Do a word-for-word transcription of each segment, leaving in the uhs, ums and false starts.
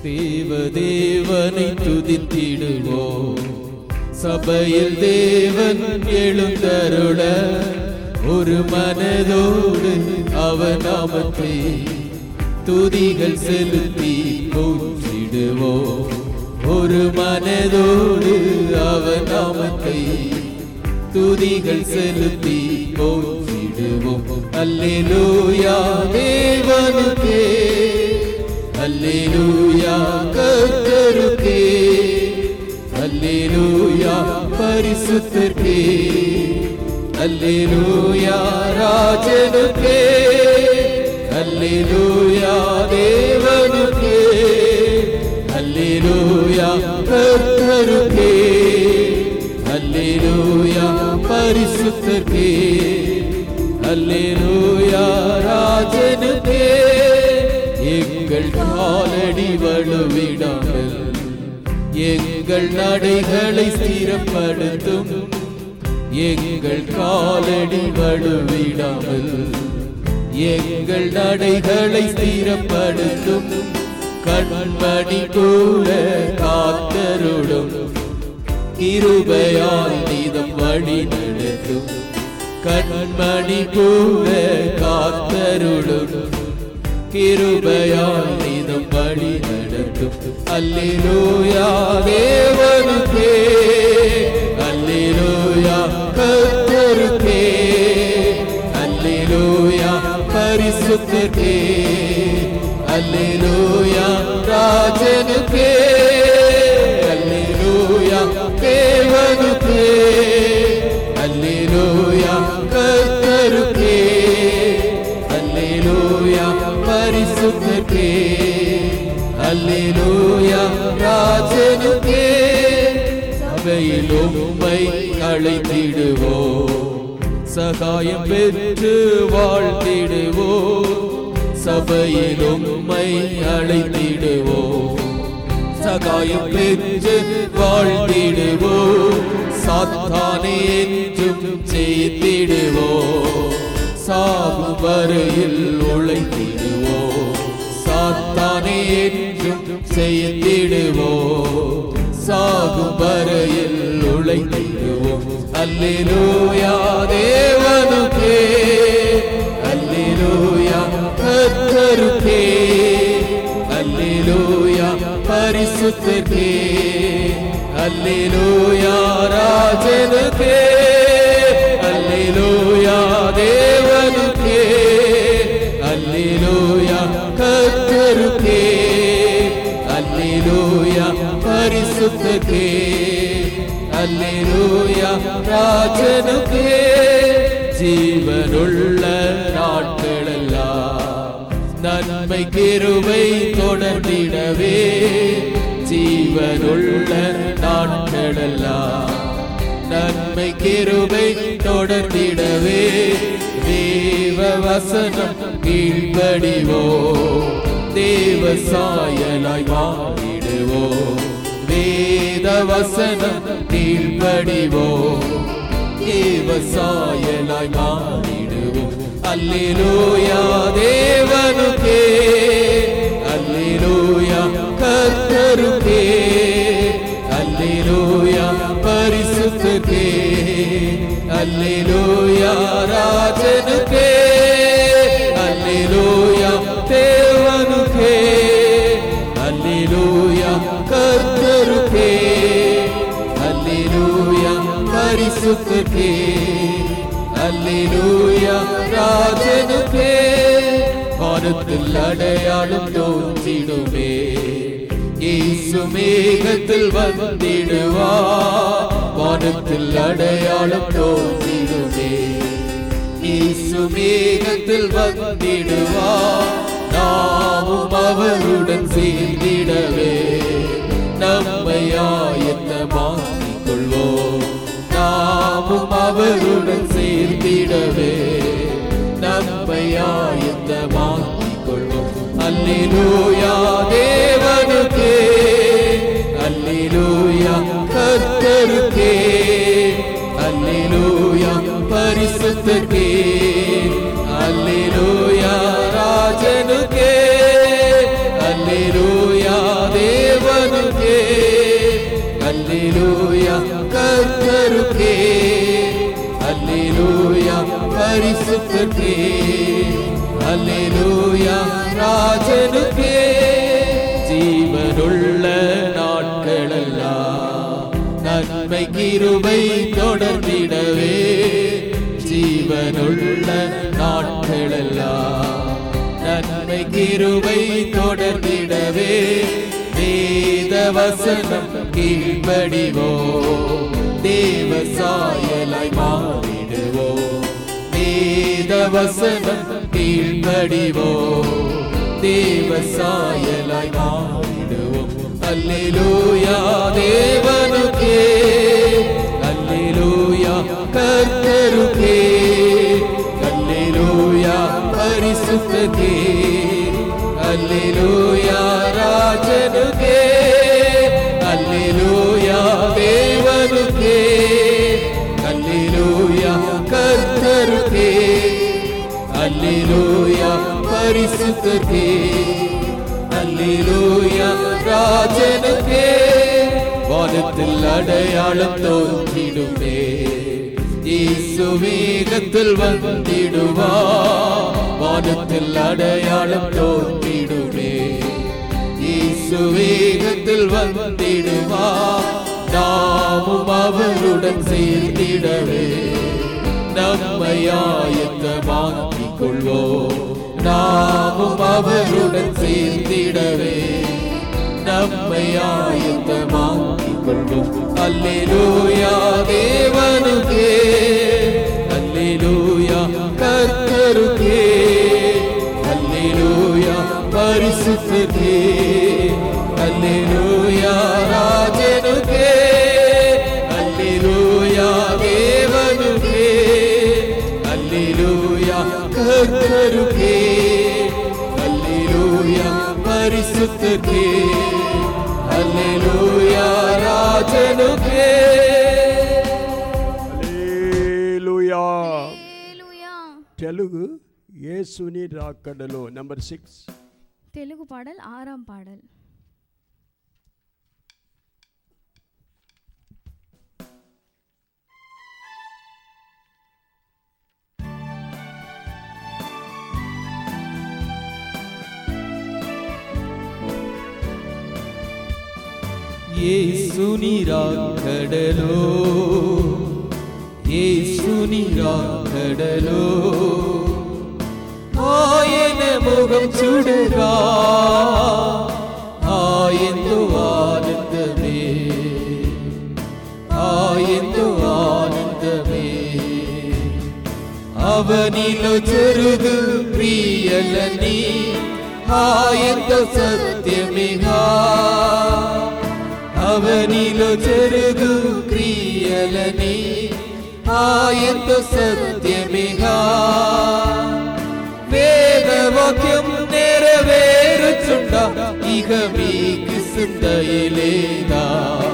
தேவதேவனை துதித்திடுவோம். சபையில் தேவன் எழுந்தருள ஒரு மனதோடு அவர் நாமத்தை துதிகள் செலுத்தி போற்றிடுவோம். ஒரு மனதோடு அவர் நாமத்தை துதிகள் செலுத்தி போற்றிடுவோம். அல்லேலூயா தேவனுக்கே, அல்லேலூயா கர்த்தருக்கே, அல்லேலூயா பரிசுத்தருக்கே, அல்லேலூயா ராஜனுக்கே, அல்லேலூயா தேவனுக்கே, அல்லேலூயா கர்த்தருக்கே, அல்லேலூயா பரிசுத்தருக்கே, அல்லேலூயா ராஜனுக்கே. எங்கள் காலடி வழுவிடாமல் எங்கள் நடைகளை ஸ்திரப்படுத்தும். எங்கள் காலடி வழுவிடாமல் எங்கள் நடைகளை ஸ்திரப்படுத்தும். கண்மணி போல காத்தருளும், கிருபையால் நீதம் வழி நடத்தும். கண்மணி போல காத்தருளும், கிருபையால் நீதம் வழி நடத்தும். அல்லேலூயா தேவனுக்கே, அல்லேலூயா கர்த்தருக்கே, அல்லேலூயா பரிசுத்தருக்கே, அல்லேலூயா ராஜனுக்கே, அல்லேலூயா தேவனுக்கே, அல்லேலூயா கர்த்தருக்கே, அல்லேலூயா பரிசுத்தருக்கே, அல்லேலூயா ராஜனுக்கே. சபையில் உம்மை அழைத்திடுவோம், சகாயம் பெற்று வாழ்த்திடுவோம். சபையில் உம்மை அழைத்திடுவோம், சகாயம் பெற்று வாழ்த்திடுவோம். சாத்தானை என்றும் செய்திடுவோம், சாகும் வரையில் உழைத்திடுவோம். சாத்தானை என்றும் செய்திடுவோம், சாகும் வரையில் உழைத்திடுவோம். அல்லேலூயா தேவனுக்கே, அல்லேலூயா கர்த்தருக்கே, அல்லேலூயா பரிசுத்தருக்கே, அல்லேலூயா ராஜனுக்கே, அல்லேலூயா தேவனுக்கே, அல்லேலூயா கர்த்தருக்கே, அல்லேலூயா பரிசுத்தருக்கே, அல்லேலூயா ராஜனுக்கே. ஜீவனுள்ள நாட்களெல்லாம் நன்மை கிருபை தொடர்ந்திடவே, ஜீவனுள்ள நாட்களெல்லாம் நன்மை கிருபை தொடர்ந்திடவே. தேவ வசனம் கீழ்ப்படிவோம், தேவ சாயலாய் மாறிடுவோம். வேத வசனம் கீழ்ப்படிவோம், தேவ சாயலாய் மாறிடுவோம். அல்லேலூயா தேவனுக்கே, அல்லேலூயா கர்த்தருக்கே, அல்லேலூயா பரிசுத்தருக்கே, அல்லேலூயா ராஜனுக்கே, அல்லேலூயா தேவனுக்கே, அல்லேலூயா கர்த்தருக்கே, அல்லேலூயா பரிசுத்தருக்கே, அல்லேலூயா ராஜனுக்கே. வானத்தில் அடையாளம் தோன்றிடுமே, இயேசு மேகத்தில் வந்திடுவார். வானத்தில் அடையாளம் தோன்றிடுமே, இயேசு மேகத்தில் வந்திடுவார். நாமும் அவருடன் சேர்ந்திடவே நம்மை ஆயத்தமாக்கிக் கொள்வோம். நாமும் அவருடன் சேர்ந்திடவே நம்மை ஆயத்தமாக்கிக் கொள்வோம். அல்லேலூயா தேவனுக்கே, அல்லேலூயா கர்த்தருக்கே, அல்லேலூயா பரிசுத்தருக்கே, அல்லேலூயா ராஜனுக்கே, அல்லேலூயா கிருபை தொடர்ந்திடவே ஜீவனுள்ள நாட்களெல்லாம் நன்மை கிருபை தொடர்ந்திடவே வேத வசனம் கீழ்ப்படிவோ தேவ சாயலாய் மாறிடுவோ வேத வசனம் கீழ்ப்படிவோ தேவ சாயலாய் மாறிடுவோம். அல்லேலூயா தேவனுக்கே, அல்லேலூயா கர்த்தருக்கே, அல்லேலூயா பரிசுத்தருக்கே, அல்லேலூயா ராஜனுக்கே, அல்லேலூயா தேவனுக்கே, அல்லேலூயா கர்த்தருக்கே, அல்லேலூயா பரிசுத்தருக்கே, அல்லேலூயா ராஜனுக்கே. வானத்தில் அடையாளம் தோன்றிடுமே, இயேசு வேகத்தில் வந்திடுவா. வானத்தில் அடையாளம் தோன்றிடுமே, இயேசு வேகத்தில் வந்திடுவா. நாமும் அவருடன் சேர்ந்திடவே நம்மை ஆயத்தமாக்கிக் கொள்வோம். நாமும் அவருடன் சேர்ந்திடவே நம்மை ஆயத்தமாக்கிக் கொள்வோம். அல்லேலூயா தேவனுக்கே, அல்லேலூயா கர்த்தருக்கே, அல்லேலூயா பரிசுத்தருக்கே, அல்லேலூயா ராஜனுக்கே, அல்லேலூயா தேவனுக்கே, அல்லேலூயா கர்த்தருக்கே, அல்லேலூயா பரிசுத்தருக்கே, அல்லேலூயா ராஜனுக்கே. அல்லேலூயா. తెలుగు యేసుని రాకడలో నంబర్ సిక్స్. తెలుగు పాడల్ ఆరాం పాడల్. యేసుని రాకడలో, యేసుని రాకడలో ఆయన ముఖం చూడగా ఆయనతో ఆనందమే, ఆయనతో ఆనందమే. అవనిలో జరుగు క్రియలని ఆయనతో సత్యమేగా, అవనిలో జరుగు క్రియలని ఆయనతో సత్యమేగా. వేదవాక్యం నెరవేరుచుండ ఇక మీకు సిందయలేదా.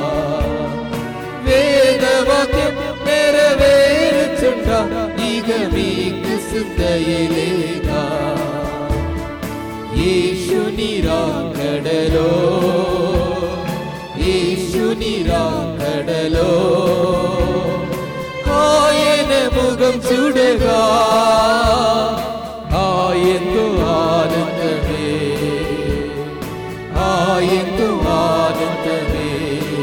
వేదవాక్యం నెరవేరుచుండ ఇక మీకు సిందయలేదా. యేసుని రాకడలో, యేసుని రాకడలో ఆయన ముఖం చూడగా ఆయనతో ఆనందమే, ఆయనతో ఆనందమే.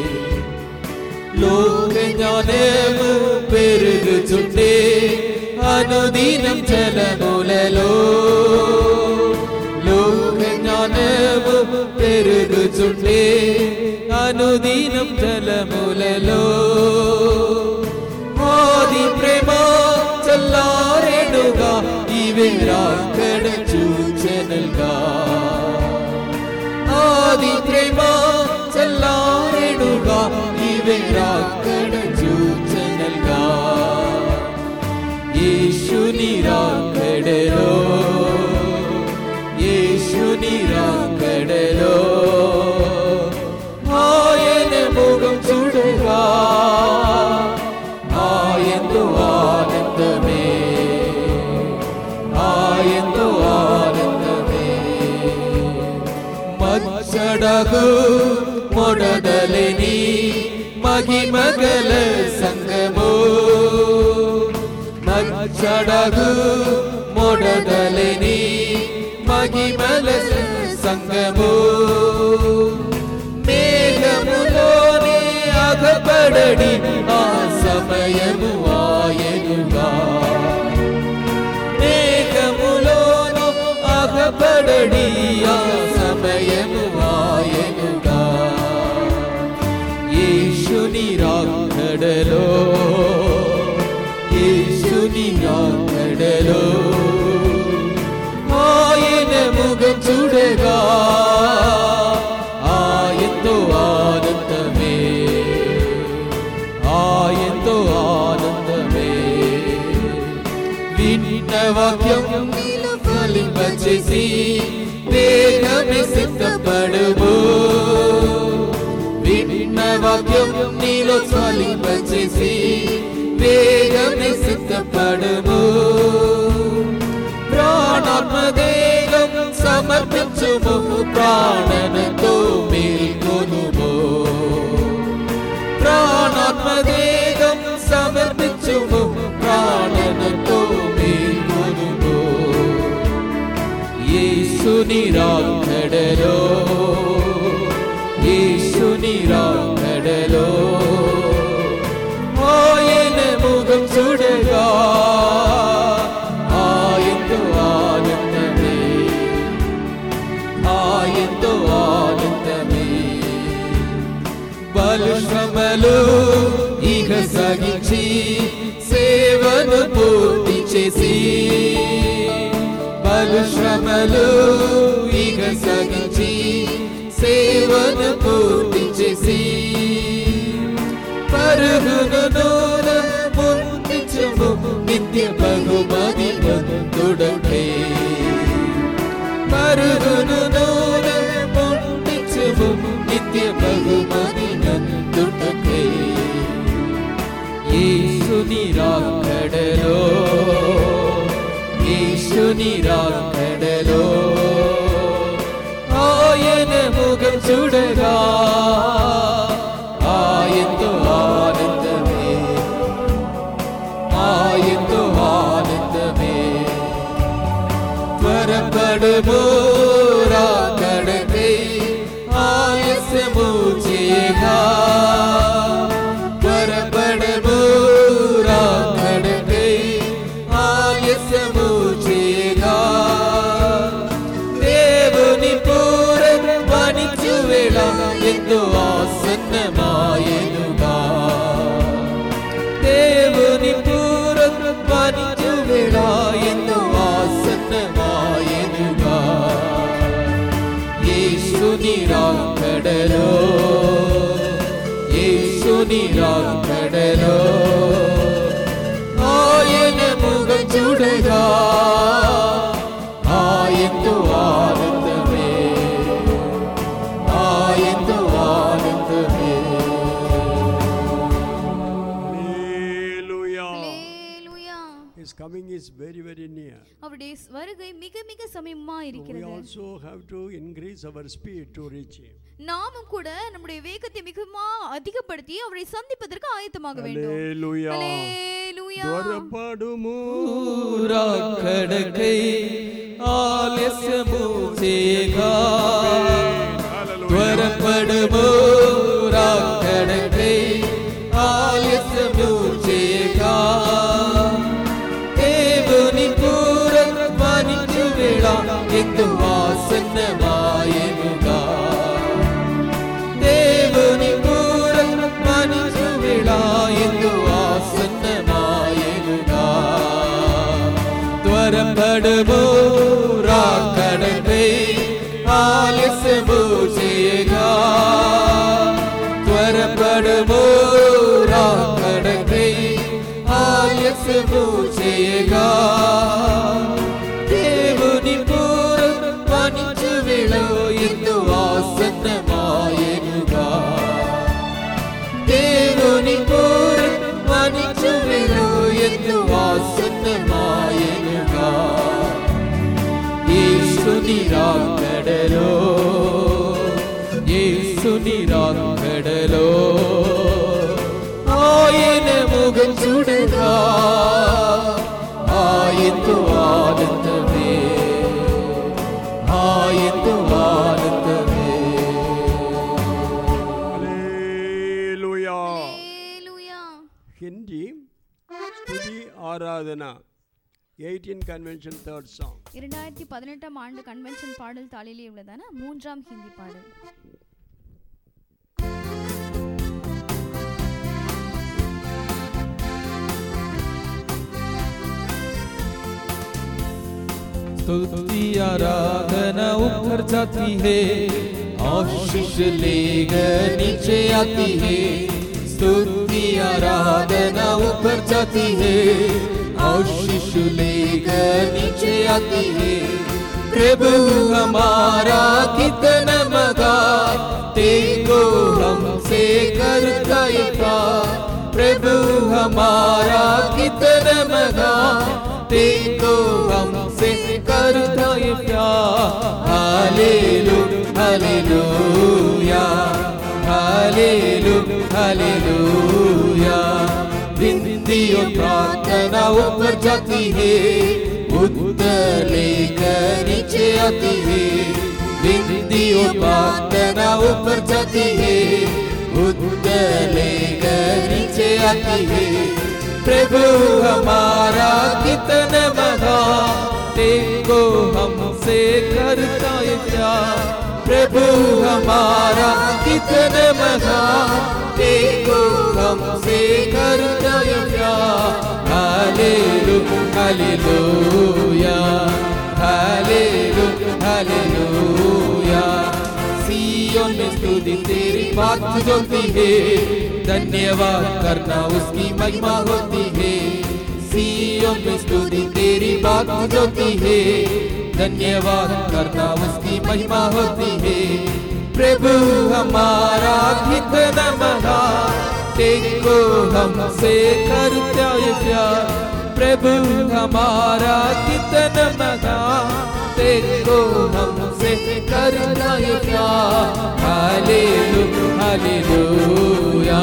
లోక జ్ఞానము పెరుగుచుండే అనుదినం జలములలో, లోక జ్ఞానము పెరుగుచుండే అనుదినం జలములలో. ఆది ప్రేమ చల్లారెడుగా ఇవే రాకడ సూచనలుగా. ఆది ప్రేమ చల్లారెడుగా ఇవే రాకడ సూచనలుగా. యేసుని రాకడలో, యేసుని రాకడలో ఆయన ముఖం చూడగా ఆయనతో ఆనందమే, ఆయనతో ఆనందమే. మచ్చడగు మొడదలిని మహిమగల సంగము, మచ్చడగు మొడదలిని మహిమల సంగము. మేఘములోనే అగప అగపడడి ఆ సమయము ఆయనుగా మేఘములోను అగపడడి ఆ సమయము ఆయనుగా యేసుని రాకడలో యేసుని రాకడలో ఆయన ముఖం చూడగా ఆయనతో ఆనందమే ఆయనతో ఆనందమే విన్న వాక్యం ఫలింపచేసి వేగమే సిద్ధపడుము విన్న వాక్యం నీలో ఫలింపచేసి వేగమే సిద్ధపడుము ప్రాణాత్మదేహం సమర్పించుము ప్రాణనతో మేల్కొనుము ప్రాణాత్మదేహం సమర్పించుము ప్రాణనతో మేల్కొనుము యేసుని రాకడలో యేసుని రాకడలో ఆయన ముఖం చూడగా ఆయనతో ఆనందమే ఆయనతో ఆనందమే బలుశ్రమలు ఇహ సాగించి సేవను పూర్తి చేసి బలుశ్రమలు ఇహ సాగించి సేవను పూర్తి చేసి పరుగును ముందుచుము నిత్య బహుమతి నందుడకే పరుగును ముందుచుము నిత్య బహుమతి నందుడకే యేసుని రాకడలో యేసుని రాకడలో ఆయన ముఖం చూడగా ఆయనతో ఆనందమే ఆయనతో ఆనందమే త్వరపడుము రాకడకై ఆలస్యము చేయగా త్వరపడుము రాకడకై ఆలస్యము చేయగా దేవుని పూరణ వనిచు వేళ ఎంతో ఆసన్నమాయనుగా దేవుని పూరణ వనిచు వేళ ఎంతో ఆసన్నమాయనుగా యేసుని రాకడలో యేసుని రాకడలో ఆయన ముఖం చూడగా ఆయనతో ఆనందమే ఆయనతో ఆనందమే Hallelujah. Hallelujah. His coming is very, very near. அவருடைய வருகை மிக மிக சமீபமா We இருக்கிறது. also have to increase our speed to reach Him. நாமும் கூட நம்முடைய வேகத்தை மிகவும் அதிகப்படுத்தி அவரை சந்திப்பதற்கு ஆயத்தமாக வேண்டும். Hallelujah. Hallelujah. త్వరపడుము రాకడకై ఆలస్యము చేయగా త్వరపడుము రాకడకై ఆలస్యము చేయగా దేవుని పూరణ వనిచు వేళ ఎంతో ఆసన్నమాయనుగా దేవుని పూరణ వనిచు వేళ ఎంతో ఆసన్నమాయనుగా త్వరపడుము రాకడకై ఆలస్యము చేయగా త్వరపడుము రాకడకై ఆలస్యము చేయగా దేవుని పూరణ వనిచు వేళ ఎంతో ఆసన్నమాయనుగా దేవుని పూరణ వనిచు వేళ ఎంతో ఆసన్నమాయనుగా యేసుని రాకడలో యేసుని రాకడలో ఆయన ముఖం చూడగా ఆయనతో ఆనందమే ఆయనతో ఆనందమే Hallelujah. Aradhana eighteen convention third song. இரண்டாயிரத்தி பதினெட்டாம் ஆண்டு கன்வென்ஷன் பாடல் தாளிலே உள்ளதான மூன்றாம் ஹிந்தி பாடல். स्तुति आराधना ऊपर जाती है, आशीष लेकर नीचे आती है। स्तुति आराधना ऊपर जाती है, आशीष लेकर नीचे आती है। प्रभु हमारा कितना मगान, तेको हमसे करता है प्यार। प्रभु हमारा कितना मगान, तेको हमसे करता है प्यार। हालेलुया हालेलुया हालेलुया हालेलुया। विनती और प्रार्थना ऊपर जाती है, उत्तर लेकर नीचे आती है। विनती और प्रार्थना ऊपर जाती है, उत्तर लेकर नीचे आती है। प्रभु हमारा कितना महान, तेको हमसे करता है प्यार। प्रभु हमारा कितना महान, तेको हमसे करता है प्यार। हालेलुया हालेलुया हालेलुया हालेलुया। सियोन में स्तुति तेरी बात जोती है, धन्यवाद करना उसकी महिमा होती है। सियोन में स्तुति तेरी बात जोती है, धन्यवाद करना उसकी महिमा होती है। प्रभु हमारा कितना महान, तेको हमसे करता है प्यार। प्रभु हमारा कितना महान, तेको हमसे करता है प्यार। हालेलुया हालेलुया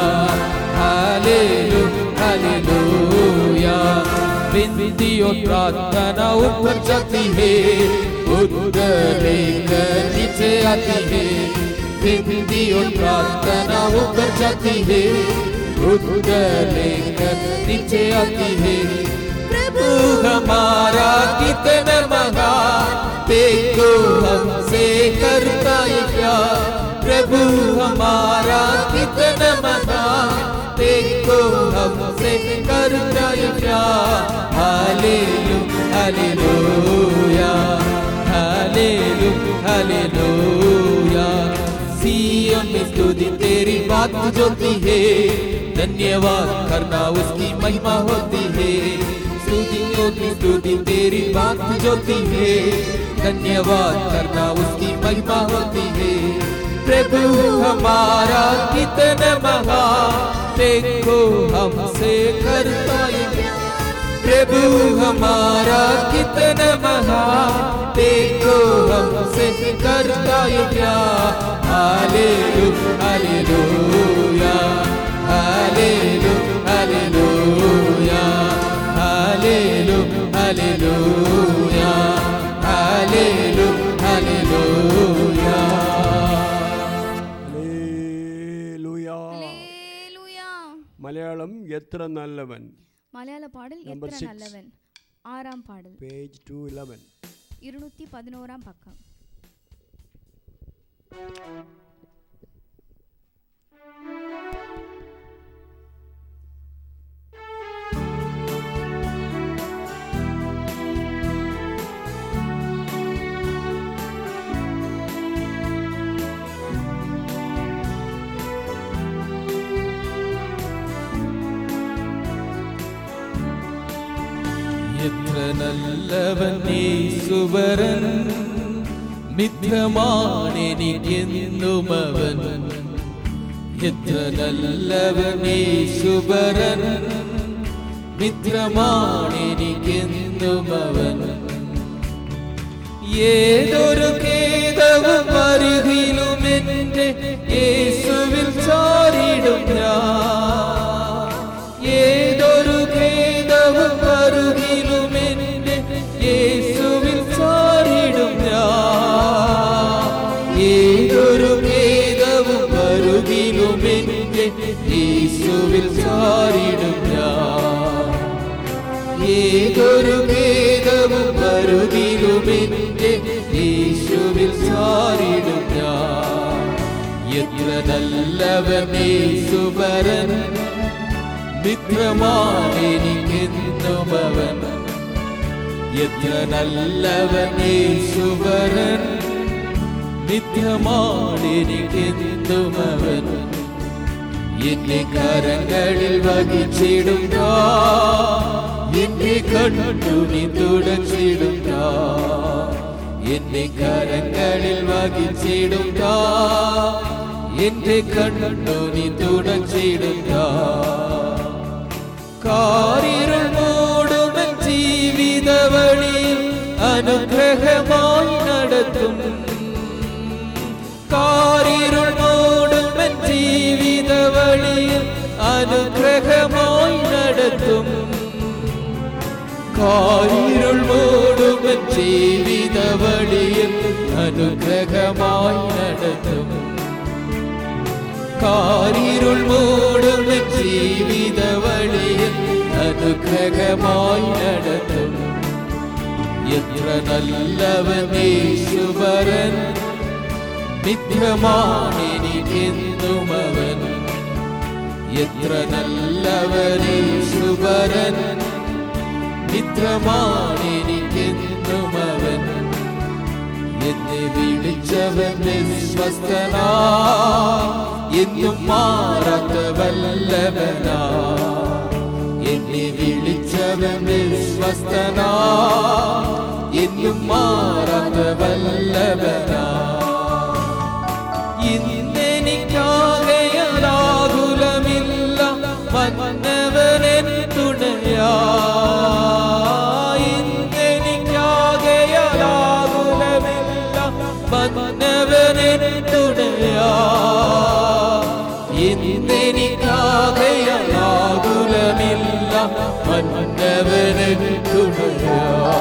हालेलुया हालेलुया। विनती और प्रार्थना ऊपर जाती है, उत्तर लेकर नीचे आती है। विनती और प्रार्थना ऊपर जाती है, उत्तर लेकर नीचे आती है। प्रभु हमारा कितना महान, तेको हमसे करता है प्यार। प्रभु हमारा कितना महान, तेको हमसे करता है प्यार। हालेलुया हालेलुया हालेलुया हालेलुया। सियोन में स्तुति तेरी बात जोती है, धन्यवाद करना उसकी महिमा होती है। स्तुति स्तुति तेरी बात जोती है, धन्यवाद करना उसकी महिमा होती है। प्रभु हमारा कितना महान, तेको हमसे करता है प्यार। प्रभु हमारा कितना महान, तेको हमसे करता है प्यार। हालेलुया हालेलुया हालेलुया हालेलुया हालेलुया हालेलुया हालेलुया हालेलुया। Hallelujah. ஹல்லேலூயா. மலையாளம் எத்திர நல்லவன். மலையாள பாடல் Number எத்திர six. நல்லவன். ஆறாம் பாடல் Page two eleven. இருநூற்றி பதினோராம் பக்கம். എത്ര നല്ലവൻ യേശുവരൻ, മിത്രമാണെനിക്കെന്നും അവൻ. എത്ര നല്ലവൻ യേശുവരൻ, മിത്രമാണെനിക്കെന്നും അവൻ. ഏതൊരു ഖേദവും അരികിലും എന്റെ യേശുവിൽ ചാരിടും ഞാൻ. ഏതൊരു ഖേദവും അരികിലും എന്റെ യേശുവിൽ ചാരിടും ഞാൻ. ഏതൊരു ഖേദവും അരികിലും എന്റെ യേശുവിൽ ചാരിടും ഞാൻ. ഏതൊരു ഖേദവും വരുതിലുമെന്റെ യേശുവിൽ ചാരിടും ഞാൻ. എത്ര നല്ലവൻ യേശുവരൻ, മിത്രമാണെനിക്കെന്നും അവൻ. എത്ര നല്ലവൻ യേശുവരൻ, മിത്രമാണെനിക്കെന്നും അവൻ. എന്നെ കരങ്ങളിൽ വഹിച്ചിടും ഞാൻ, എന്നെ കണ്ണുനി തുടച്ചിടും ഞാൻ. എന്നെ കരങ്ങളിൽ വഹിച്ചിടും ഞാൻ, എന്റെ കണ്ണുനി തുടച്ചിടും ഞാൻ. കാരിരുൾ മൂടുമെൻ ജീവിത വഴിയിൽ അനുഗ്രഹമായി നടത്തും. കാരിരുൾ മൂടുമെൻ ജീവിത വഴിയിൽ അനുഗ്രഹമായി നടത്തും. കാരിരുൾ മൂടുമെൻ ജീവിത വഴിയിൽ അനുഗ്രഹമായി നടത്തും. കാരിരുൾ മൂടുമെൻ ജീവിത വഴിയിൽ അനുഗ്രഹമായി നടത്തും. എത്ര നല്ലവൻ യേശുവരൻ, മിത്രമാണെനിക്കെന്നും അവൻ. എത്ര നല്ലവൻ യേശുവരൻ, മിത്രമാണെനിക്കെന്നും അവൻ. എന്നെ വിളിച്ചവൻ വിശ്വസ്തനാ, എന്നും മാറാത്ത വല്ലഭനാ. എന്നെ വിളിച്ചവൻ വിശ്വസ്തനാ, എന്നും മാറാത്ത വല്ലഭനാ. ഇന്നെനിക്കാകയാകുലമില്ല, വന്നവനെൻ തുണയാ. ഇന്നെനിക്കാകയാകുലമില്ല, വന്നവനെൻ തുണയാ. ഇന്നെനിക്കാകയാകുലമില്ല, വന്നവനെൻ തുണയാ.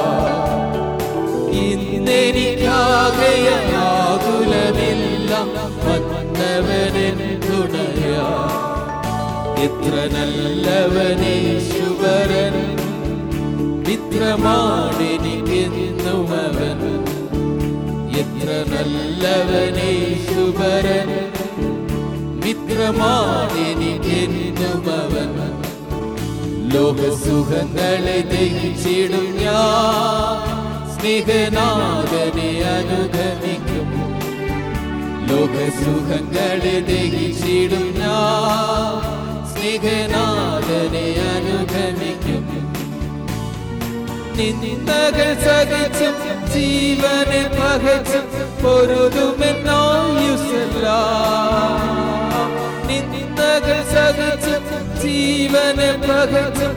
ഇന്നെനിക്കാകയാകുലമില്ല, വന്നവനെൻ തുണയാ. എത്ര നല്ലവൻ യേശുവരൻ, മിത്രമാണെനിക്കെന്നും അവൻ. എത്ര നല്ലവൻ യേശുവരൻ, മിത്രമാണെനിക്കെന്നും അവൻ. ലോകസുഖങ്ങളെ ദഹിച്ചിടും ഞാൻ, സ്നേഹനാഥനെ അനുഗമിക്കും. ലോകസുഖങ്ങളെ ദഹിച്ചിടും ഞാൻ, സ്നേഹനാഥനെ അനുഗമിക്കും. നിന്ദകൾ സഹിച്ചും ജീവനെ പകച്ചും പൊരുതുമെന്നായുസെല്ലാം. നിന്ദകൾ സഹിച്ചും ജീവനെ പകച്ചും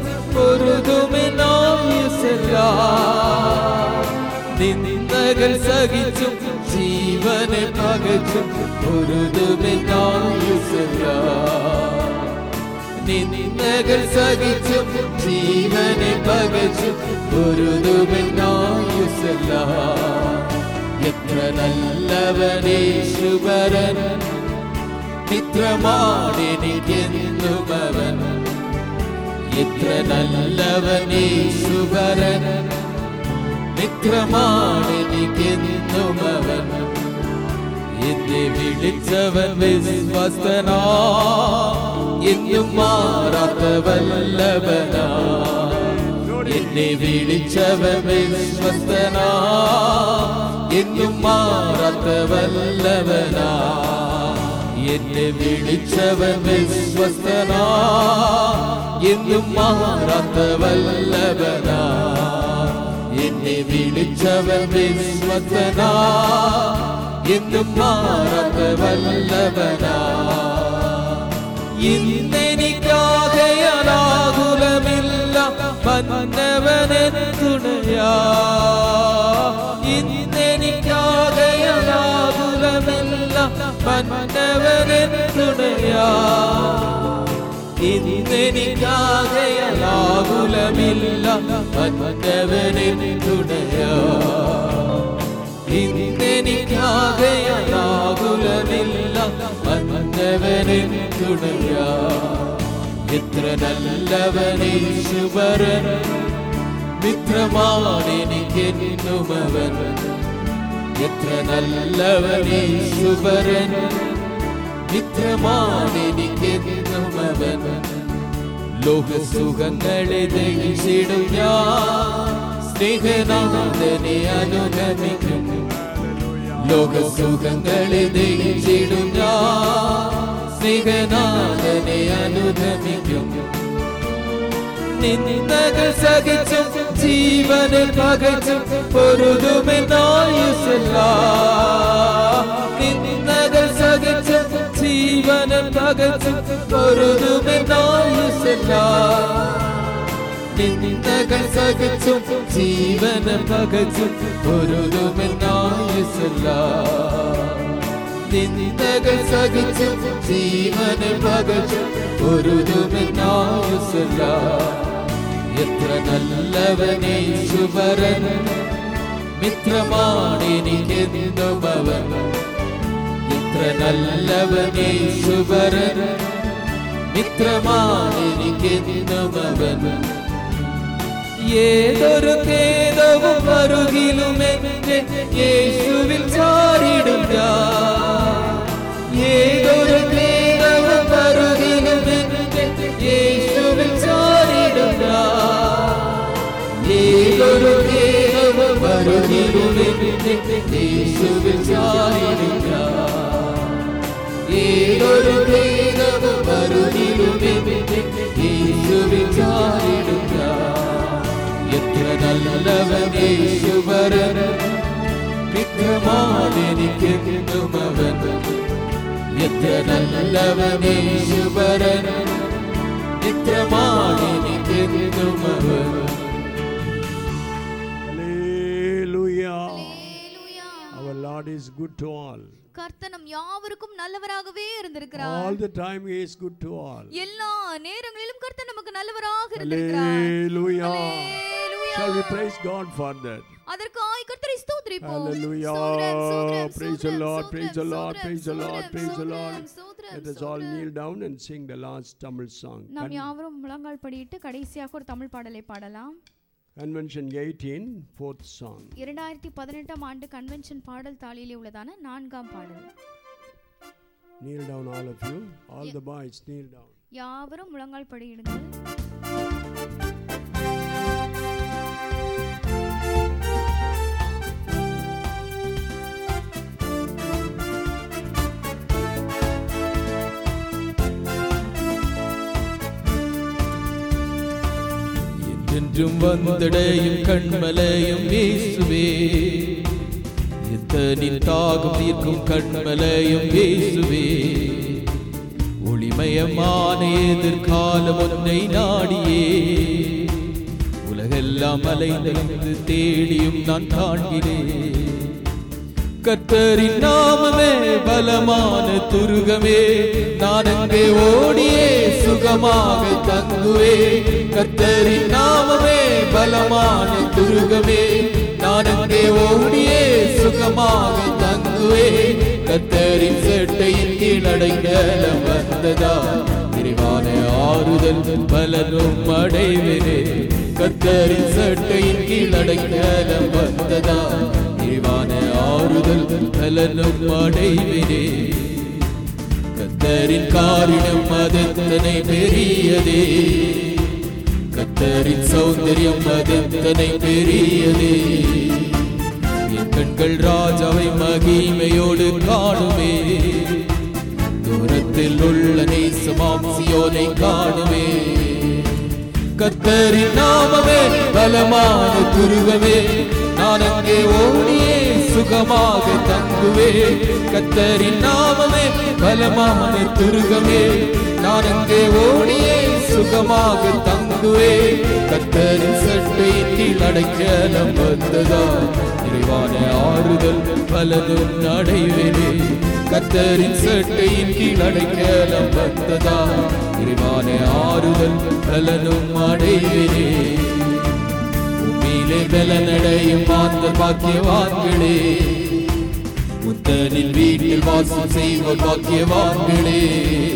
പൊരുതുമെന്നായുസെല്ലാം. നിന്ദകൾ സഹിച്ചും ജീവനെ പകച്ചും പൊരുതുമെന്നായുസെല്ലാം. നിന്ദകൾ സഹിച്ചും ജീവനെ പകച്ചും പൊരുതുമെന്നായുസെല്ലാം. എത്ര നല്ലവൻ യേശുവരൻ, മിത്രമാണെനിക്കെന്നും അവൻ. എത്ര നല്ലവൻ യേശുവരൻ, മിത്രമാണെനിക്കെന്നും അവൻ. എന്നെ വിളിച്ചവൻ വിശ്വസ്തനാ, എന്നും മാറാത്ത വല്ലഭനാ. എന്നെ വിളിച്ചവൻ വിശ്വസ്തനാ, എന്നും മാറാത്ത വല്ലഭനാ. എന്നെ വിളിച്ചവൻ വിശ്വസ്തനാ, എന്നും മാറാത്ത വല്ലഭനാ. എന്നെ വിളിച്ചവൻ വിശ്വസ്തനാ, എന്നും മാറാത്ത വല്ലഭനാ. ഇന്നെനിക്കാകയാകുലമില്ല, വന്നവനെൻ തുണയാ. ഇന്നെനിക്കാകയാകുലമില്ല, വന്നവനെൻ തുണയാ. ഇന്നെനിക്കാകയാകുലമില്ല, വന്നവനെൻ തുണയാ. ഇന്നെനിക്കാകയാകുലമില്ല, വന്നവനെൻ തുണയാ. എത്ര നല്ലവൻ യേശുവരൻ, മിത്രമാണെനിക്കെന്നുമവൻ എത്ര നല്ലവനേ സുബരൻ മിത്രമാണെനിക്കെന്നുമവൻ ലോകസുഖങ്ങളെ ദഹിച്ചിടും ഞാൻ സ്നേഹനാഥനെ അനുഗമിക്കും ലോകസുഖങ്ങളെ ദഹിച്ചിടും ഞാൻ സ്നേഹനാഥനെ അനുഗമിക്കും നിന്ദകൾ സഹിച്ചും ജീവനെ പകച്ചും പൊരുതുമെന്നായുസെല്ലാം നിന്ദകൾ സഹിച്ചും ജീവനെ പകച്ചും പൊരുതുമെന്നായുസെല്ലാം നിന്ദകൾ സഹിച്ചും ജീവനെ പകച്ചും പൊരുതുമെന്നായുസെല്ലാം നിന്ദകൾ സഹിച്ചും ജീവനെ പകച്ചും പൊരുതുമെന്നായുസെല്ലാം എത്ര നല്ലവനേ ശുഭരൻ മിത്രമാണെനിക്കെന്നുമവൻ എത്ര നല്ലവനേ ശുഭരൻ മിത്രമാണെനിക്കെന്നുമവൻ ഏതൊരു ഖേദവും അരുകിലുമെന്റെ യേശുവിൽ ചാരിടും ഞാൻ ഏതൊരു ഖേദവും അരുകിലുമെന്റെ യേശുവിൽ ചാരിടും ഞാൻ ഏതൊരു ഖേദവും അരുകിലുമെന്റെ യേശുവിൽ ചാരിടും ഞാൻ ഏതൊരു ഖേദവും അരുകിലുമെന്റെ യേശുവിൽ ചാരിടും ഞാൻ എത്ര നല്ലവനേ ശുഭരൻ മിത്രമാണെനിക്കെന്നുമവൻ എത്ര നല്ലവനേ ശുഭരൻ മിത്രമാണെനിക്കെന്നുമവൻ Hallelujah. Hallelujah. Our Lord is good to all. கர்த்தனம் யாவருக்கும் நல்லவராகவே இருந்திருக்கிறார். All the time He is good to all. எல்லா நேரங்களிலும் கர்த்தர் நமக்கு நல்லவராக இருந்திருக்கிறார். Hallelujah. Hallelujah. Shall we praise God for that? அதற்காய் கர்த்தரை ஸ்தோத்திரிப்போம். Hallelujah. ஸ்தோத்திரம், ஸ்தோத்திரம், Praise the Lord, ஸ்தோத்திரம், praise the Lord, ஸ்தோத்திரம், praise the Lord, ஸ்தோத்திரம், praise the Lord. ஸ்தோத்திரம், Let us all ஸ்தோத்திரம். kneel down and sing the last Tamil song. நாம் யாவரும் முழங்கால் படியிட்டு கடைசியாக ஒரு தமிழ் பாடலை பாடலாம். Convention eighteen, fourth song. இரண்டாயிரத்தி பதினெட்டாம் ஆண்டு கன்வென்ஷன் பாடல் தாளிலே உள்ளதான நான்காம் பாடல். Kneel down, all of you. All the boys, kneel down. யாவரும் முழங்கால் படியிடுங்கள். என்றும் வந்தடையும் கண்மலையும் இயேசுவே எத்தனின் தாகம் தீர்க்கும் கண்மலையும் இயேசுவே ஒளிமயமான எதிர்காலம் ஒன்றை நாடியே உலகெல்லாம் அலைந்தலைந்து தேடியும் நான் காண்கிறேன் கர்த்தரின் நாமமே பலமான துருகமே நான் அங்கே ஓடியே சுகமாக தங்குவே கர்த்தரின் நாமமே பலமான துருகமே நான் அங்கே ஓடியே சுகமாக தங்குவே கர்த்தரின் சேட்டையின் கீழ் அடைக்கலம் வந்ததா விரிவான ஆறுதல் பலனும் அடைவேனே கர்த்தரின் சேட்டையின் கீழ் அடைக்கலம் வந்ததா விரிவான ஆறுதல் பலனும் அடைவேனே கர்த்தரின் காரியம் அதெத்தனை பெரியதே கர்த்தரின் சௌந்தரியம் அதெத்தனை பெரியதே என் கண்கள் ராஜாவை மகிமையோடு காணுமே தூரத்தில் உள்ள நேசமாம் சீயோனை காணுமே கர்த்தரின் நாமமே பலமான துருகமே நான் அங்கே ஓடியே சுகமாக தங்குவே கர்த்தரின் நாமமே பலமான துருகமே நான் அங்கே ஓடியே சுகமாக தங்குவே கர்த்தரின் சட்டையின் கீழ் அடைக்கலம் வந்ததா நிறைவான ஆறுதல் பலனும் அடைவேனே கர்த்தரின் சட்டையின் கீழ் அடைக்கலம் வந்ததா நிறைவான ஆறுதல் பலனும் அடைவேனே உம்மிலே பலனடையும் மாந்த பாக்கியவான்களே புத்தனின் வீட்டில் வாசம் செய்வோர் பாக்கியவான்களே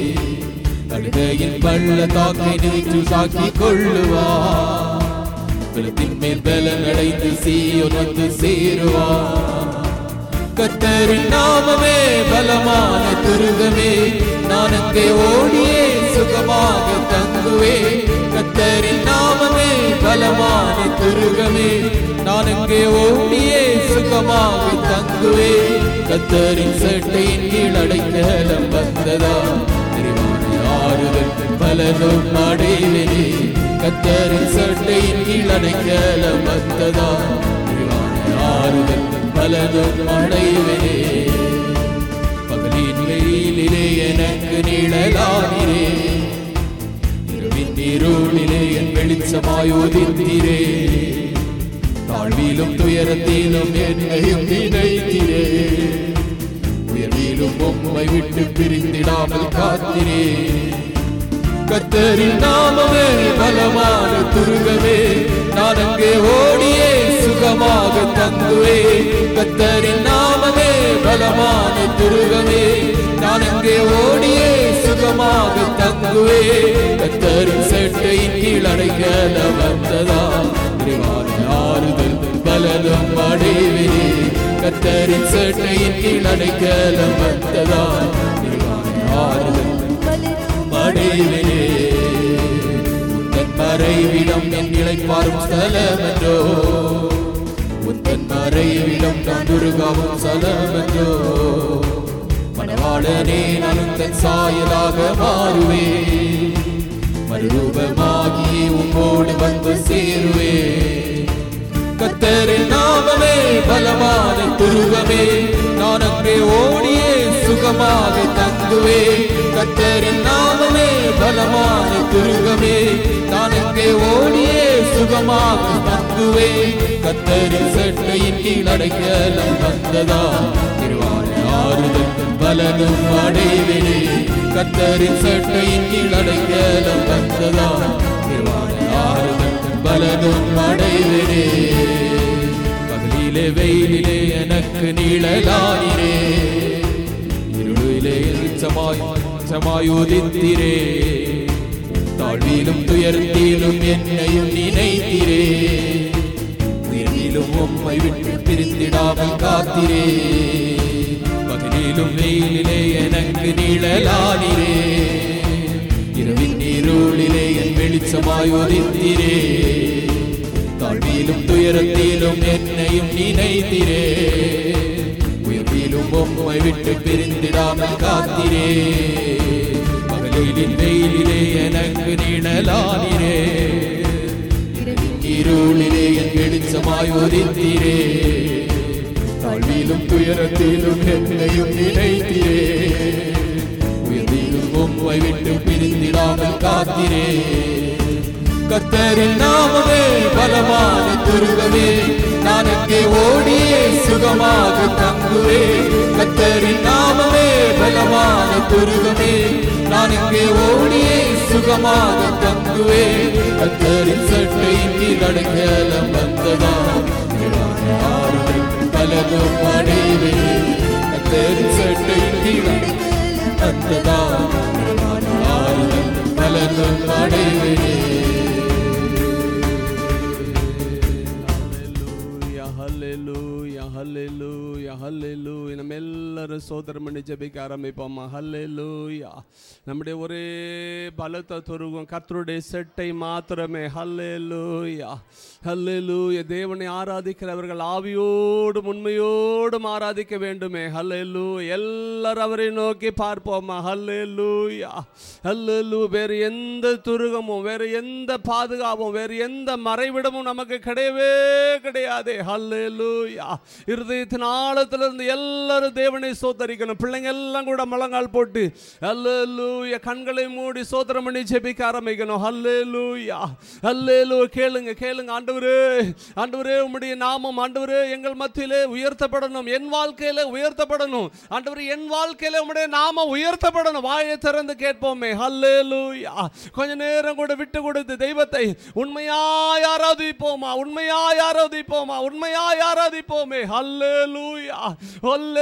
கழுதையின் பள்ளத்தாக்கை நின்று சாக்கிக் கொள்ளுவார் பலத்தின் மேல் பலன் அடைந்து சீயோன் வந்து சேருவார். கர்த்தரின் நாமமே பலமான துருகமே, நான் அங்கே ஓடியே சுகமாக தங்குவே. கர்த்தரின் நாமமே பலமான துருகமே, நான் அங்கே ஓடியே சுகமாக தங்குவே. கர்த்தரின் சட்டையின் கீழ் அடைக்கலம் வந்ததா, நிறைவான ஆறுதல் பலனும் அடைவேனே. கர்த்தரின் சட்டையின் கீழ் அடைக்கலம் வந்ததா, நிறைவான ஆறுதல் பலனும் அடைவேனே. பகலின் வெயிலிலே எனக்கு நிழலாகிறே, இரவின் இருளிலே என் வெளிச்சமாய் உதிர்த்தீரே. தாழ்விலும் துயரத்திலும் என்னையும் நினைத்தீரே, உயர்விலும் உம்மை விட்டு பிரிந்திடாமல் காத்திரே. கர்த்தரின் நாமமே பலமான துருகமே, நான் அங்கே ஓடியே சுகமாக தங்குவே. கர்த்தரின் நாமமே பலமான துருகமே, நான் அங்கே ஓடியே சுகமாக தங்குவே. கர்த்தரின் சட்டையின் கீழ் அடைக்கலம் வந்ததா, நிறைவான ஆறுதல் பலனும் அடைவேனே. கர்த்தரின் சட்டையின் கீழ் அடைக்கலம் வந்ததா, நிறைவான ஆறுதல் அடைவேனே. உந்தன் மறைவிடம் என் இளைப்பாறும் ஸ்தலமென்றோ, உந்தன் மறைவிடம் நான் துருகாவும் ஸ்தலமென்றோ. மணவாளனே நான் உந்தன் சாயலாக மாறுவே, மறுரூபமாகியே உம்மோடு வந்து சேருவே. கர்த்தரின் நாமமே பலமான துருகமே, நான் அங்கே ஓடியே சுகமாக தங்குவே. கர்த்தரின் நாமமே பலமான துருகமே, நான் அங்கே ஓடியே சுகமாக தங்குவே. கர்த்தரின் சட்டையின் கீழ் அடைக்கலம் வந்ததா, நிறைவான ஆறுதல் பலனும் அடைவேனே. கர்த்தரின் சட்டையின் கீழ் அடைக்கலம் வந்ததா, நிறைவான ஆறுதல் பலனும் அடைவேனே. பகலிலே வெயிலிலே எனக்கு நிழலாகிறே, இருளிலே வெளிச்சமாய் உதிர்த்தீரே. தாழ்விலும் துயரத்திலும் என்னையும் நினைத்தீரே, உயிரிலும் உம்மை விட்டு பிரிந்திடாமல் காத்திரே. பகலிலும் வெயிலிலே எனக்கு நிழலாகிறே, இரவின் இருளிலே என் வெளிச்சமாய் உதிர்த்தீரே. தாழ்விலும் துயரத்திலும் என்னையும் நினைத்தீரே, உயர்விலும் உம்மை விட்டு பிரிந்திடாமல் காத்திரே. பகலின் வெயிலிலே எனக்கு நிழலாகிறே, இருளிலே என் வெளிச்சமாய் உதிர்த்தீரே. தாழ்விலும் துயரத்திலும் என்னையும் நினைத்தீரே, உயர்விலும் உம்மை விட்டு பிரிந்திடாமல் காத்திரே. கர்த்தரின் நாமமே பலமான துருகமே, நான் அங்கே ஓடியே சுகமாக தங்குவே. கர்த்தரின் நாமமே பலமான துருகமே, நான் அங்கே ஓடியே சுகமாக தங்குவே. கர்த்தரின் சட்டையின் கீழ் அடைக்கலம் வந்ததா, ஆறுதல் பலனும் அடைவேனே. கர்த்தரின் சட்டையின் கீழ் வந்ததா, ஆறுதல் பலனும் அடைவேனே. ஹல்லேலூயா ஹல்லேலூயா ஹல்லேலூயா. நம்ம எல்லாரும் சோதரம் பண்ணி ஜெபிக்க ஆரம்பிப்போமா. ஹல்லேலூயா. நம்முடைய ஒரே பலத்த துருகம் கர்த்தருடைய செட்டை மாத்திரமே. ஹல்லேலூயா ஹல்லேலூயா. தேவனை ஆராதிக்கிறவர்கள் ஆவியோடும் உண்மையோடும் ஆராதிக்க வேண்டுமே. ஹல்லேலூயா. எல்லாரும் அவரை நோக்கி பார்ப்போமா. ஹல்லேலூயா ஹல்லேலூயா. வேறு எந்த துருகமும் வேறு எந்த பாதுகாப்பும் வேறு எந்த மறைவிடமும் நமக்கு கிடையவே கிடையாது. ஹல்லேலூயா. இருதயத்தின் ஆழத்திலிருந்து எல்லாரும் தேவனை சோதரிக்கணும். பிள்ளைங்க எல்லாம் கூட முழங்கால் போட்டு ஹல்லேலூயா கண்களை மூடி சோதரம் பண்ணி ஜெபிக்க ஆரம்பிக்கணும். ஹல்லேலூயா ஹல்லேலூயா. கேளுங்க கேளுங்க. ஆண்டவரே ஆண்டவரே உம்முடைய நாமம் ஆண்டவரே எங்கள் மத்தியிலே உயர்த்தப்படணும். என் வாழ்க்கையில உயர்த்தப்படணும். ஆண்டவரே என் வாழ்க்கையில உம்முடைய நாமம் உயர்த்தப்படணும். வாயை திறந்து கேட்போமே. ஹல்லேலூயா. கொஞ்ச நேரம் கூட விட்டு கொடுத்து தெய்வத்தை உண்மையாய் ஆராதிப்போமா. உண்மையாய் ஆராதிப்போமா. உண்மையாய் ஆராதிப்போமே. ஹல்லேலூயா ஹல்லேலூயா.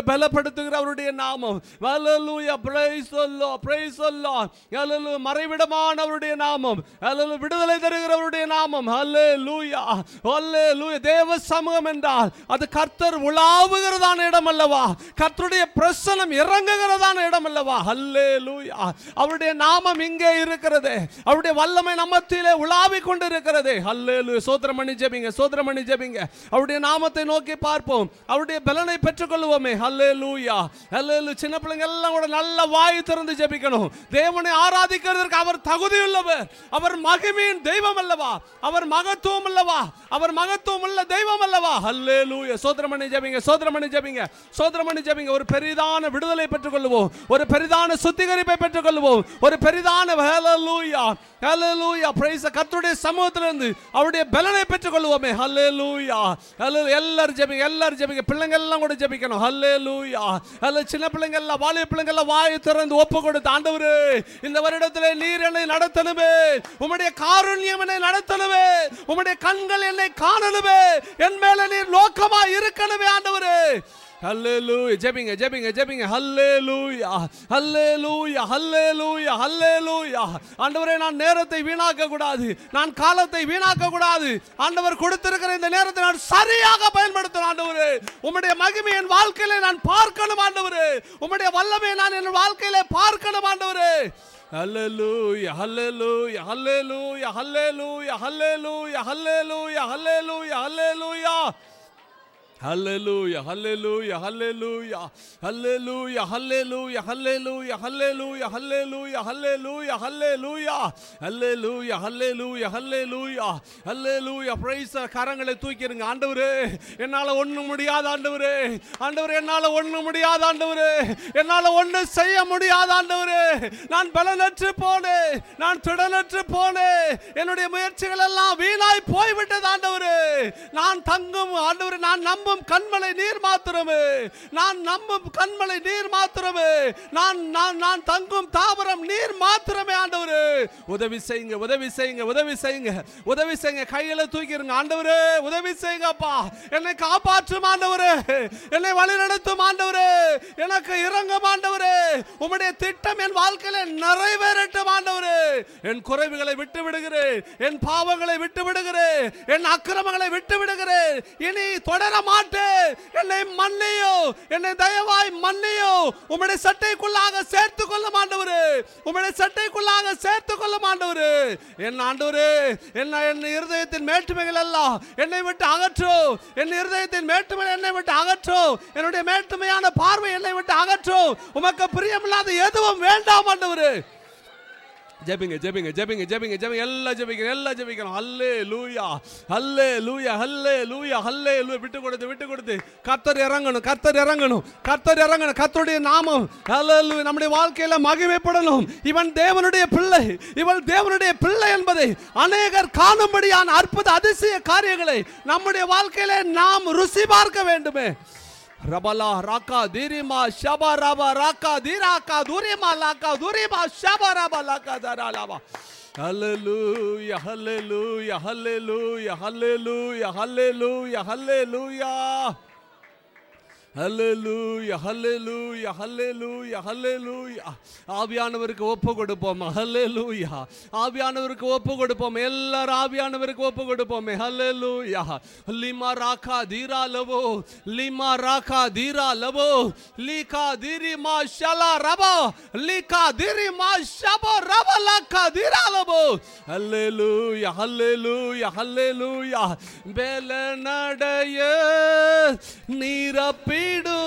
பலப்படுத்துகிற அவருடைய நாமம். ஹல்லேலூயா, praise the Lord, praise the Lord. ஹல்லேலூயா, மறைவிடமான அவருடைய நாமம். ஹல்லேலூயா, விடுதலை தருகிற அவருடைய நாமம். ஹல்லேலூயா, ஹல்லேலூயா. தேவ சமூகம் என்றால் அது கர்த்தர் உலாவுகிறதான இடம் அல்லவா? கர்த்தருடைய பிரசன்னம் இறங்குகிறதான இடம் அல்லவா? ஹல்லேலூயா. அவருடைய நாமம் இங்கே இருக்கிறது. அவருடைய வல்லமை நம்மத்திலே உலாவிக் கொண்டிருக்கிறது. ஹல்லேலூயா. சோத்திரம் பண்ணி ஜெபிங்க, சோத்திரம் பண்ணி ஜெபிங்க. அவருடைய நாமத்தை நோக்கி பார்ப்போம். அவருடைய பலனை பெற்றுக்கொள்வோமே. ஹல்லேலூயா, ஹல்லேலூயா. சின்ன பிள்ளைங்க எல்லாம் கூட நல்ல வாய் திறந்து ஜெபிக்கணும். தேவனை ஆராதிக்கிறதற்கு அவர் தகுதியுள்ளவர். அவர் மகிமையின் தெய்வம் அல்லவா? அவர் மகத்துவம் அல்லவா? அவர் மகத்துவம் உள்ள தெய்வம் அல்லவா? ஹல்லேலூயா. சோத்திரம் பண்ணி ஜெபிங்க, சோத்திரம் பண்ணி ஜெபிங்க, சோத்திரம் பண்ணி ஜெபிங்க. ஒரு பெரிதான விடுதலை பெற்றுக்கொள்வோம். ஒரு பெரிதான சுத்திகரிப்பை பெற்றுக்கொள்வோம். ஒரு பெரிதான ஹல்லேலூயா, ஹல்லேலூயா. பிரைஸ் கர்த்தருடைய சமூகத்திலிருந்து அவருடைய பலனை பெற்றுக்கொள்வோமே. ஹல்லேலூயா, ஹல்லேலூயா. எல்லாரும் ஜெபிங்க, எல்லாரும் ஜெபிங்க. பிள்ளைங்க எல்லாம் கூட ஜெபிக்கணும். ஹல்லேலூயா. அல்ல சின்ன பிள்ளைங்க எல்லாம், வாலிப பிள்ளைங்க எல்லாம் வாயை திறந்து ஒப்பு கொடுத்து, ஆண்டவரே இந்த வருடத்திலே நீர் என்னை நடத்தணுமே, உம்முடைய காருண்யம் என்னை நடத்தணுமே, உம்முடைய கண்கள் என்னை காணணுமே, என் மேல நீர் நோக்கமா இருக்கணுமே ஆண்டவரே. ஹல்லேலூயா. ஜெபிங்க, ஜெபிங்க, ஜெபிங்க. ஹல்லேலூயா, ஹல்லேலூயா, ஹல்லேலூயா, ஹல்லேலூயா. ஆண்டவரே, நான் நேரத்தை வீணாக்க கூடாது, நான் காலத்தை வீணாக்க கூடாது. ஆண்டவர் கொடுத்திருக்கிற இந்த நேரத்தை நான் சரியாக பயன்படுத்தணும் ஆண்டவரே. உம்முடைய மகிமை என் வாழ்க்கையிலே நான் பார்க்கணும் ஆண்டவரே. உம்முடைய வல்லமை நான் என் வாழ்க்கையிலே பார்க்கணும் ஆண்டவரே. ஹல்லேலூயா, ஹல்லேலூயா, ஹல்லேலூயா, ஹல்லேலூயா, ஹல்லேலூயா, ஹல்லேலூயா, ஹல்லேலூயா, ஹல்லேலூயா. Hallelujah, hallelujah, hallelujah, hallelujah, hallelujah, hallelujah, hallelujah, hallelujah, hallelujah, hallelujah, hallelujah, hallelujah, hallelujah, hallelujah. Praise. கரங்களை தூக்கிடுங்க. ஆண்டவரே, என்னால ஒண்ணும் முடியாத ஆண்டவரே, ஆண்டவரே என்னால ஒண்ணும் முடியாத ஆண்டவரே, என்னால ஒண்ணும் செய்ய முடியாத ஆண்டவரே. நான் பலனற்று போனேன், நான் திடனற்று போனேன், என்னுடைய முயற்சிகள் எல்லாம் வீணாய் போய்விட்டது ஆண்டவரே. நான் தங்கும் ஆண்டவரே, நான் நம்பும் கண்மலை நீர் மாத்திரமே, நான் நம்பும் கண்மலை நீர் மாத்திரமே, நான் நான் நான் தங்கும் தாவரம் நீர் மாத்திரமே ஆண்டவரே. உதவி செய்யுங்க, உதவி செய்யுங்க, உதவி செய்யுங்க, உதவி செய்யுங்க. கையில தூக்கிடுங்க. ஆண்டவரே உதவி செய்யுங்கப்பா, என்னை காப்பாற்றும் ஆண்டவரே, என்னை வழிநடத்தும் ஆண்டவரே, எனக்கு இரங்கும் ஆண்டவரே. உம்முடைய திட்டம் என் வாழ்க்கையில நிறைவேறட்டும் ஆண்டவரே. என் குறைவுகளை விட்டு விடுகிறேன், என் பாவங்களை விட்டு விடுகிறேன், என் அக்கிரமங்களை விட்டு விடுகிறேன். இனி தொடர மாட்டேன். என்னை மன்னியோ, என்னை தயவாய் மன்னியோ. உம்முடைய சட்டைக்குள்ளாக சேர்த்துக் கொள்ளும் ஆண்டவரே, உம்முடைய சட்டைக்குள்ளாக சேர்த்துக் கொள்ளும் ஆண்டவரே. என் ஆண்டவரே, என்ன என் இருதயத்தின் மேட்டுமைகள் எல்லாம் என்னை விட்டு அகற்றோ, என் இருதயத்தின் மேட்டுமை என்னை விட்டு அகற்றோ, என்னுடைய மேட்டுமையான பார்வை என்னை விட்டு அகற்றோ. உமக்கு பிரியமில்லாத எதுவும் வேண்டாம் ஆண்டவரே. ஜெபிங்க, ஜெபிங்க, ஜெபிங்க, ஜெபிங்க, ஜெபிங்க. எல்லாம் ஜெபிக்கணும், எல்லாம் ஜெபிக்கணும். ஹல்லேலூயா, ஹல்லேலூயா, ஹல்லேலூயா, ஹல்லேலூயா. விட்டு கொடுத்து, விட்டு கொடுத்து கர்த்தர் இறங்கணும், கர்த்தர் இறங்கணும், கர்த்தர் இறங்கணும். கர்த்தருடைய நாமம் ஹல்லேலூயா நம்முடைய வாழ்க்கையில மகிமைப்படணும். இவன் தேவனுடைய பிள்ளை, இவள் தேவனுடைய பிள்ளை என்பதை அநேகர் காணும்படியான அற்புத அதிசய காரியங்களை நம்முடைய வாழ்க்கையில நாம் ருசி பார்க்க வேண்டுமே. ரபலா ராக்கா தீரிமா ஷபா ரபா ராக்கா தீராக்கா தூரிமா லாக்கா தூரிமா ஷபா ரபா லாக்கா தராலாவா. ஹல்லேலூயா, ஹல்லேலூயா, ஹல்லேலூயா, ஹல்லேலூயா, ஹல்லேலூயா, ஹல்லேலூயா, ஹல்லேலூயா, ஹல்லேலூயா, ஹல்லேலூயா, ஹல்லேலூயா. ஆவியானவருக்கு ஒப்பு கொடுப்போம். ஹல்லேலூயா, ஆவியானவருக்கு ஒப்பு கொடுப்போம். எல்லாரும் ஆவியானவருக்கு ஒப்பு கொடுப்போம். ஹல்லேலூயா. லிமா ராகா தீரா லவோ, லிமா ராகா தீரா லவோ, லீகா தீரி மா ஷலா ரபா, லீகா தீரி மா ஷபோ ரபா லாகா தீரா லவோ. ஹல்லேலூயா, ஹல்லேலூயா, ஹல்லேலூயா. பெலனடைய நீரப்பி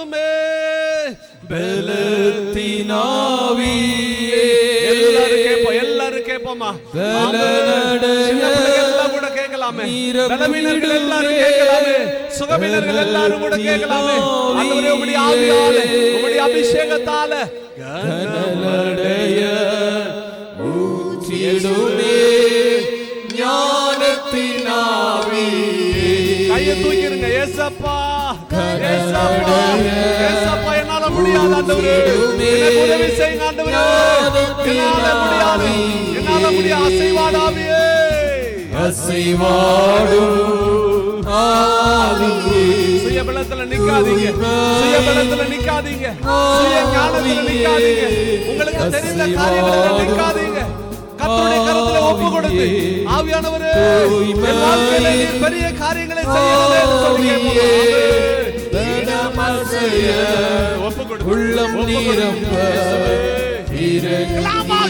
பலத்தினாவியே. எல்லாரும் கேட்போம், எல்லாரும் கேட்போமா? எல்லாம் கூட கேட்கலாமே. பலவீனர்கள் எல்லாரும் கேட்கலாமே, சுகவீனர்கள் எல்லாரும் கூட கேட்கலாமே. ஆண்டவரே, உம்முடைய ஆவியாலே, உம்முடைய அபிஷேகத்தால கனமடைய ஊற்றிடுமே ஞானத்தினாவியே. கையை தூக்கிருங்க. ஏசப்பா, ஏசப்பா, ஏசப்பா, என்னால முடியாது ஆண்டவரே, எனக்கு உதவி செய்யுங்க ஆண்டவரே. என்னால முடியாது, என்னால முடியாது. அசைவாடாவியே, அசைவாடும் ஆவியே. சுய பலத்துல நிக்காதீங்க, சுய பலத்துல நிக்காதீங்க, சுய ஞானத்துல நிக்காதீங்க, உங்களுக்கு தெரிந்த காரியங்களில் நிக்காதீங்க. கர்த்தருடைய கரத்திலே ஒப்பு கொடுத்து ஆவியானவரே என் வாழ்க்கையிலே நீர் பெரிய காரியங்களை செய்யணுமே என்று சொல்லி ஒப்பு கொடுத்து உள்ளம் நிரம்ப இறங்கி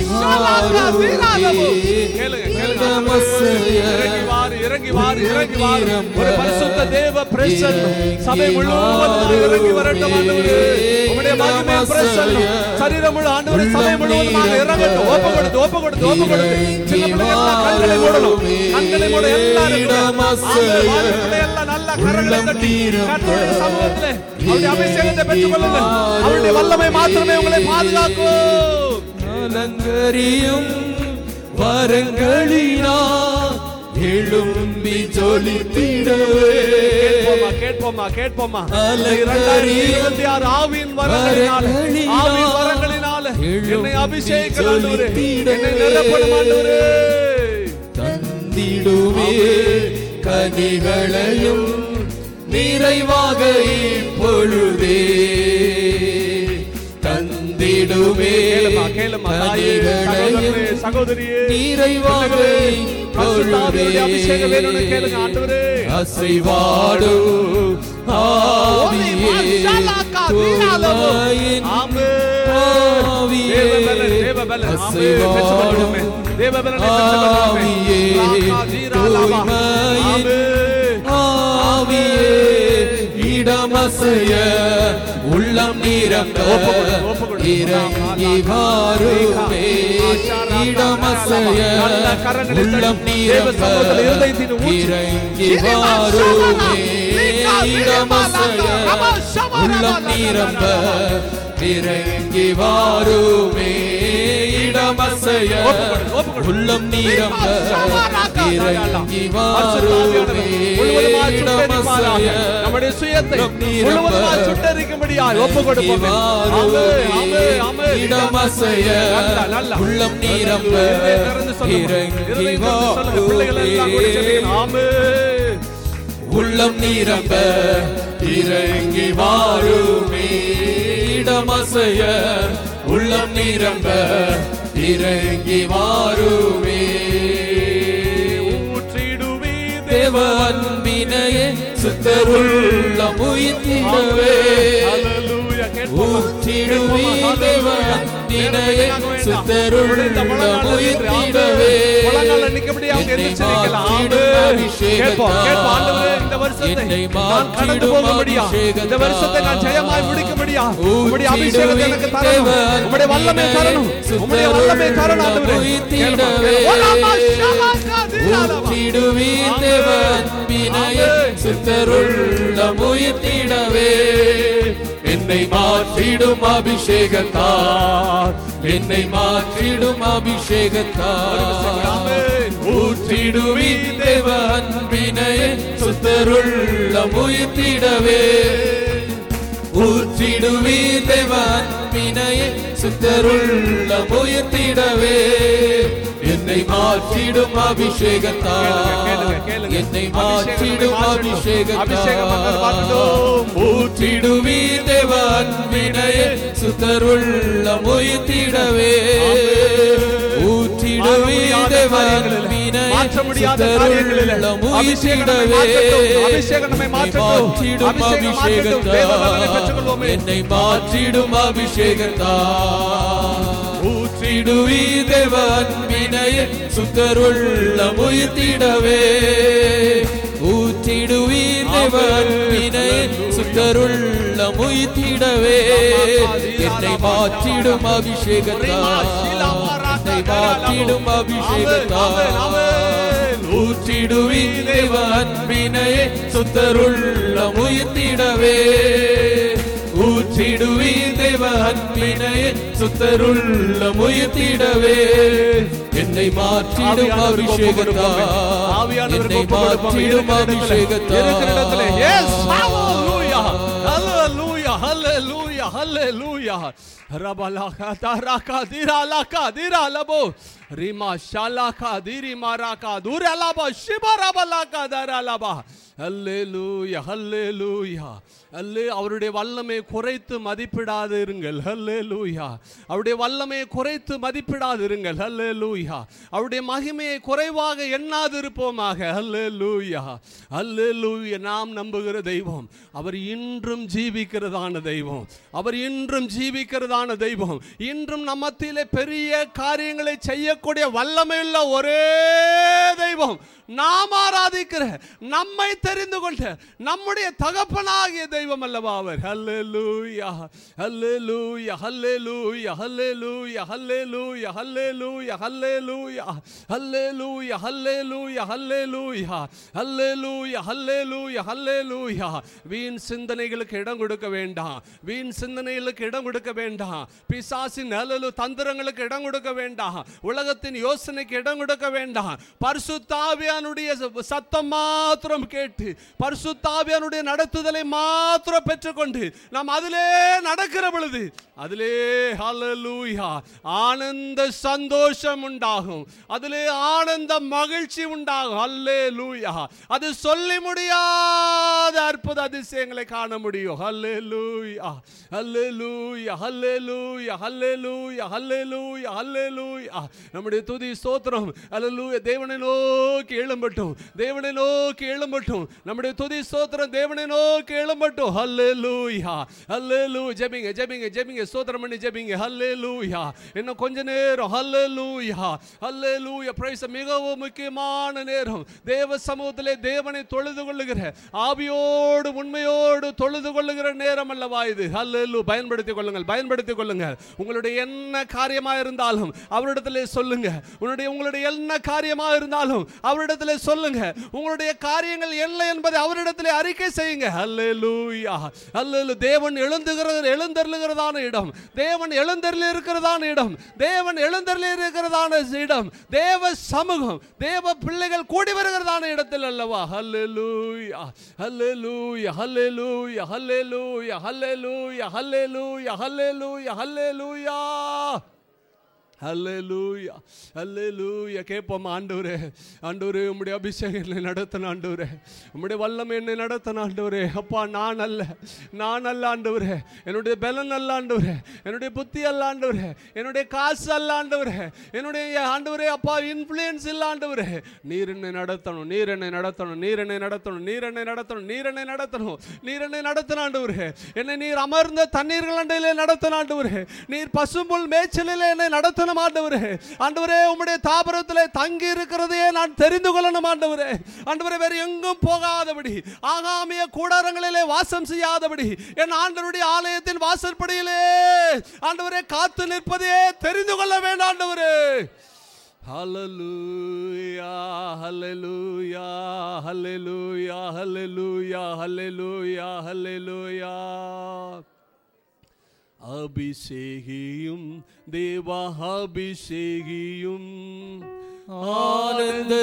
வாரு, இறங்கி வாரு, இறங்கி வாரு. ஒரு பரிசுத்த தேவ பிரசன்னம் சபை முழுவதும் இறங்கி வரட்டும் ஆண்டவரே. உம்முடைய மகிமை பிரசன்னம் சரீரம் முழு ஆண்டவரே சபை முழுவதுமாக இறங்கட்டும். ஒப்பு கொடுத்து ஒப்பு கொடுத்து ஒப்பு கொடுத்து சின்ன பிள்ளைகள் எல்லாம் கண்களை மூடணும், கண்களை மூட எல்லாரும் எல்லாம் நல்ல கரங்களை தட்டி கர்த்தருடைய சமூகத்திலே அவருடைய அபிஷேகத்தை பெற்றுக் கொள்ளுங்கள். அவருடைய வல்லமை மாத்திரமே உங்களை பாதுகாக்கும். அலங்கரியும் வரங்களினா எழும்பி ஜொலித்திடவே. கேட்போமா கேட்போமா கேட்போமா இரண்டாயிரத்தி இருபத்தி ஆறு ஆவியின் வரங்களினால ஆவியின் வரங்களினால என்னை அபிஷேகம் ஆண்டவரே, என்னை நிரப்பணும் ஆண்டவரே. தந்திடுவே கனிகளையும் நிறைவாக இப்பொழுதே தந்திடுவே கனிகளையும் சகோதரியே நிறைவாக இப்பொழுதே அபிஷேகம் வேணும்னு கேளுங்க ஆண்டவரே. அசைவாடும் ஆவியே துவாயின் ஆவியே அசைவாடும் ஆவியே துவாயின் ஆவியே இடமசைய உள்ளம் நிரம்ப இறங்கி வாருமே. இடமசைய உள்ளம் நிரம்ப இறங்கி வாருமே. இடமசைய உள்ளம் நிரம்ப இறங்கி வாருமே. இடமசைய உள்ளம் நிரம்ப இறங்கி வாருமே. இடமசைய நம்முடைய சுயத்தை முழுவதுமாய் சுட்டெரிக்கும்படியாய் ஒப்பு கொடுப்போம். இடமசைய உள்ளம் நிரம்ப இறங்கி வாருமே. உள்ளம் நிரம்ப இறங்கி வாருமே. இடமசைய உள்ளம் நிரம்ப இறங்கி வாருமே. ஊற்றிடுவே தேவ அன்பினையே சுத்தருள்ளம் உயிர்த்திடவே. ஊற்றிடுவே தேவ அன்பினையே சுத்தருள்ளம் உயிர்த்திடவே. என்னை மாற்றிடும் என்னை மாற்றிடும் அபிஷேகத்தார், என்னை மாற்றிடும் அபிஷேகத்தார். ஊற்றிடுவி தேவ அன்பினையே சுத்தருள்ளம் உயிர்த்திடவே. ஊற்றிடுவி தேவ அன்பினையே சுத்தருள்ளம் உயிர்த்திடவே. என்னை மாற்றிடும் அபிஷேகத்தார், என்னை மாற்றிடும் அபிஷேகத்தார். ஊற்றிடுவி தேவ அன்பினையே சுத்தருள்ளம் உயிர்த்திடவே. ஊற்றிடுவி தேவ அன்பினையே சுத்தருள்ளம் உயிர்த்திடவே. மாற்றிடும் அபிஷேகத்தார், என்னை மாற்றிடும் அபிஷேகத்தார். ஊற்றிடுவி தேவ அன்பினையே சுத்தருள்ளம் உயிர்த்திடவே. ஊற்றிடுவி தேவ அன்பினையே சுத்தருள்ளம் உயிர்த்திடவே. என்னை மாற்றிடும் அபிஷேகத்தார், என்னை மாற்றிடும் அபிஷேகத்தார். ஊற்றிடுவி தேவ அன்பினையே சுத்தருள்ளம் உயிர்த்திடவே. ஊற்றிடுவி தேவ அன்பினையே சுத்தருள்ளம் உயிர்த்திடவே. என்னை மாற்றிடும் அபிஷேகத்தார், என்னை மாற்றிடும் அபிஷேகத்தார். Hallelujah, hallelujah. Rabalaka taraka diralaka diralabo. Rima shalaka diri maraka duralaba shibarabalaka daralaba. அல்லேலூயா அல்லேலூயா அல்லே அவருடைய வல்லமை குறைத்து மதிப்பிடாதிருங்கள். அல்லேலூயா அவருடைய வல்லமையை குறைத்து மதிப்பிடாதிருங்கள். அல்லேலூயா அவருடைய மகிமையை குறைவாக எண்ணாதிருப்போமாக. அல்லேலூயா அல்லேலூயா நாம் நம்புகிற தெய்வம் அவர் இன்றும் ஜீவிக்கிறதான தெய்வம். அவர் இன்றும் ஜீவிக்கிறதான தெய்வம். இன்றும் நம்ம மத்தியிலே பெரிய காரியங்களை செய்யக்கூடிய வல்லமையுள்ள ஒரே தெய்வம், நாம் ஆராதிக்கிற, நம்மை தெரிந்து கொண்ட நம்முடைய தகப்பனாகிய தெய்வம் அல்லவா அவர். ஹல்லேலூயா ஹல்லேலூயா ஹல்லேலூயா ஹல்லேலூயா ஹல்லேலூயா ஹல்லேலூயா ஹல்லேலூயா ஹல்லேலூயா ஹல்லேலூயா ஹல்லேலூயா ஹல்லேலூயா ஹல்லேலூயா ஹல்லேலூயா. வீண் சிந்தனைகளுக்கு இடம் கொடுக்க வேண்டாம். வீண் சிந்தனைகளுக்கு இடம் கொடுக்க வேண்டாம். பிசாசின் அலலு தந்திரங்களுக்கு இடம் கொடுக்க வேண்டாம். உலகத்தின் யோசனைக்கு இடம் கொடுக்க வேண்டாம். பரிசுத்த ஆவியானுடைய சத்தம் மாத்திரம் கேட்டு, பரிசுத்த ஆவியானுடைய நடத்துதலை மாத்திரம் பெற்றுக்கொண்டு நாம் அதிலே நடக்கிற பொழுது அதிலே ஹல்லேலூயா ஆனந்த சந்தோஷம் உண்டாகும். அதிலே ஆனந்த மகிழ்ச்சி உண்டாகும். ஹல்லேலூயா அது சொல்லி முடியாத அற்புத அதிசயங்களை காண முடியும். ஹல்லேலூயா ஹல்லேலூயா ஹல்லேலூயா ஹல்லேலூயா ஹல்லேலூயா ஹல்லேலூயா. நம்முடைய துதி ஸ்தோத்திரம் ஹல்லேலூயா தேவனை நோக்கி எழும்பட்டும், தேவனை நோக்கி எழும்பட்டும். நம்முடைய துதி ஸ்தோத்திரம் தேவனை நோக்கி எழும்பட்டும். ஹல்லேலூயா ஹல்லேலூயா. ஜெபிங்க ஜெபிங்க ஜெபிங்க ஸ்தோத்திரம் பண்ணி ஜெபிங்க. ஹல்லேலூயா. இன்னும் கொஞ்ச நேரம். ஹல்லேலூயா ஹல்லேலூயா. பிரைஸ். மிகவும் முக்கியமான நேரம். தேவ சமூகத்திலே தேவனை தொழுது கொள்ளுகிற, ஆவியோடு உண்மையோடு தொழுது கொள்ளுகிற நேரம் அல்லவா இது. ஹல்லேலூயா. பயன்படுத்திக் கொள்ளுங்கள், பயன்படுத்திக் கொள்ளுங்கள். உங்களுடைய என்ன காரியமா இருந்தாலும் அவரிடத்திலே சொல்லுங்க. உங்களுடைய உங்களுடைய என்ன காரியமா இருந்தாலும் அவரிடத்திலே சொல்லுங்க. உங்களுடைய காரியங்கள் என்ன என்பதை அவரிடத்திலே அறிக்கை செய்யுங்க. ஹல்லேலூயா ஹல்லேலூயா. தேவன் எழுந்துகிறது எழுந்தருளுகிறதான இடம். தேவன் எழுந்தருளி இருக்கிறதான இடம். தேவன் எழுந்தருளி இருக்கிறதான இடம். தேவ சமூகம், தேவ பிள்ளைகள் கூடி வருகிறதான இடத்தில் அல்லவா. ஹல்லேலூயா ஹல்லேலூயா ஹல்லேலூயா ஹல்லேலூயா ஹல்லேலூயா ஹல்லேலூயா ஹல்லேலூயா ஹல்லேலூயா ஹல்லேலூயா ஹல்லேலூயா. கேட்போம். ஆண்டவரே ஆண்டவரே உம்முடைய அபிஷேகம் என்னை நடத்தின ஆண்டவரே, உம்முடைய வல்லமை என்னை நடத்தின ஆண்டவரே. அப்பா நான் அல்ல, நான் அல்ல ஆண்டவரே, என்னுடைய பலன் அல்ல ஆண்டவரே, என்னுடைய புத்தி அல்ல ஆண்டவரே, என்னுடைய காசு அல்ல ஆண்டவரே, என்னுடைய ஆண்டவரே அப்பா இன்ஃப்ளூயன்ஸ் இல்ல ஆண்டவரே. நீர் என்னை நடத்தணும், நீர் என்னை நடத்தணும், நீர் என்னை நடத்தணும், நீர் என்னை நடத்தணும், நீர் என்னை நடத்தணும், நீர் என்னை நடத்தின ஆண்டவரே. என்னை நீர் அமர்ந்த தண்ணீர்கள் அண்டையிலே நடத்தின ஆண்டவரே. நீர் பசும்புல் மேய்ச்சலிலே என்னை நடத்தின ஆண்டவரே. ஆண்டவரே உம்முடைய தாபரத்திலே தங்கி இருக்கிறதையே நான் தெரிந்து கொள்ளணும் ஆண்டவரே. ஆண்டவரே வேறு எங்கும் போகாதபடி, ஆகாமிய கூடாரங்களிலே வாசம் செய்யாதபடி, என் ஆண்டவருடைய ஆலயத்தின் வாசற்படியிலே ஆண்டவரே காத்து நிற்பதையே தெரிந்து கொள்ள வேண்டும் ஆண்டவரே. ஹல்லேலூயா ஹல்லேலூயா ஹல்லேலூயா ஹல்லேலூயா ஹல்லேலூயா ஹல்லேலூயா. அபிஷேகியும் தேவா அபிஷேகியும் ஆனந்த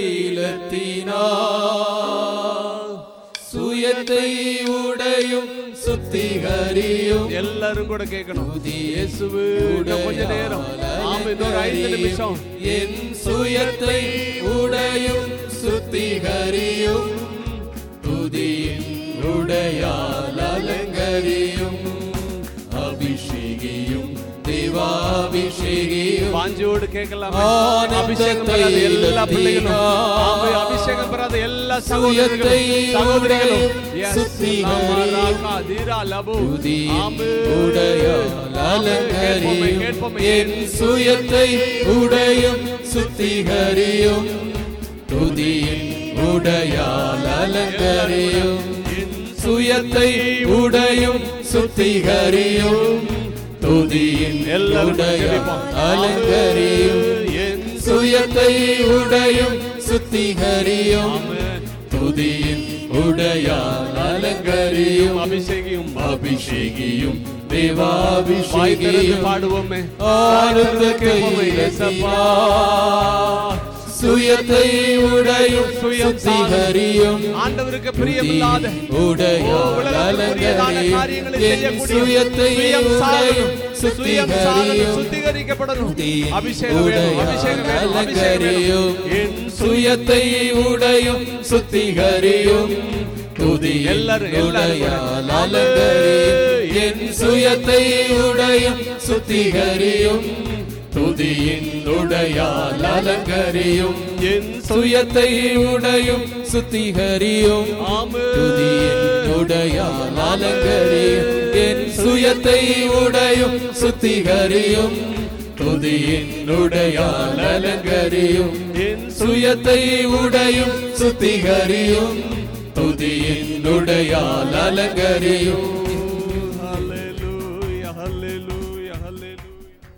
தைலத்தினால் சுயத்தை உடையும் சுத்திகரியும். எல்லாரும் கூட கேட்கணும். இயேசுவே கொஞ்ச நேரம், ஆமென், இன்னொரு ஐந்து நிமிஷம். என் சுயத்தை உடையும் சுத்திகரியும், துதியின் உடையால் அலங்கரியும், அபிஷேகியும் தேவாபிஷேகியும். வாஞ்சோடு கேட்கலாம். அபிஷேகம் பெறாத எல்லா பிள்ளைகளும், அபிஷேகம் பெறாத எல்லா சகோதரர்களும் சகோதரிகளும் என் சுயத்தை உடையும் சுத்திகரியும், துதியின் உடையால் அலங்கரியும், சுயத்தை உடையும் சுத்திகரியும், துதியின் உடையால் அலங்கரியும், சுயத்தை உடையும் சுத்திகரியும், துதியின் உடையால் அலங்கரியும், அபிஷேகியும் அபிஷேகியும் தேவாபிஷேகியும். பாடுவோமே. ஆனந்த கையிலே சுயத்தை உடையும் சுத்திகரியும் ஆண்டவருக்கு பிரியமில்லாத உடையால் அலங்கரியும் என் சுயத்தை உடையும் சுத்திகரியும் சுத்திகரிக்கப்படணும் அபிஷேகம் வேணும் அபிஷேகம் வேணும் அலங்கரியும் என் சுயத்தை உடையும் சுத்திகரியும் துதியின் உடையால் அலங்கரியும் என் சுயத்தை உடையும் சுத்திகரியும் துதியின் உடையால் அலங்கரியும் என் சுயத்தை உடையும் சுத்திகரியும் துதியின் உடையால் அலங்கரியும் என் சுயத்தை உடையும் சுத்திகரியும் துதியின் உடையால் அலங்கரியும் என் சுயத்தை உடையும் சுத்திகரியும் துதியின் உடையால் அலங்கரியும். Hallelujah, hallelujah, hallelujah.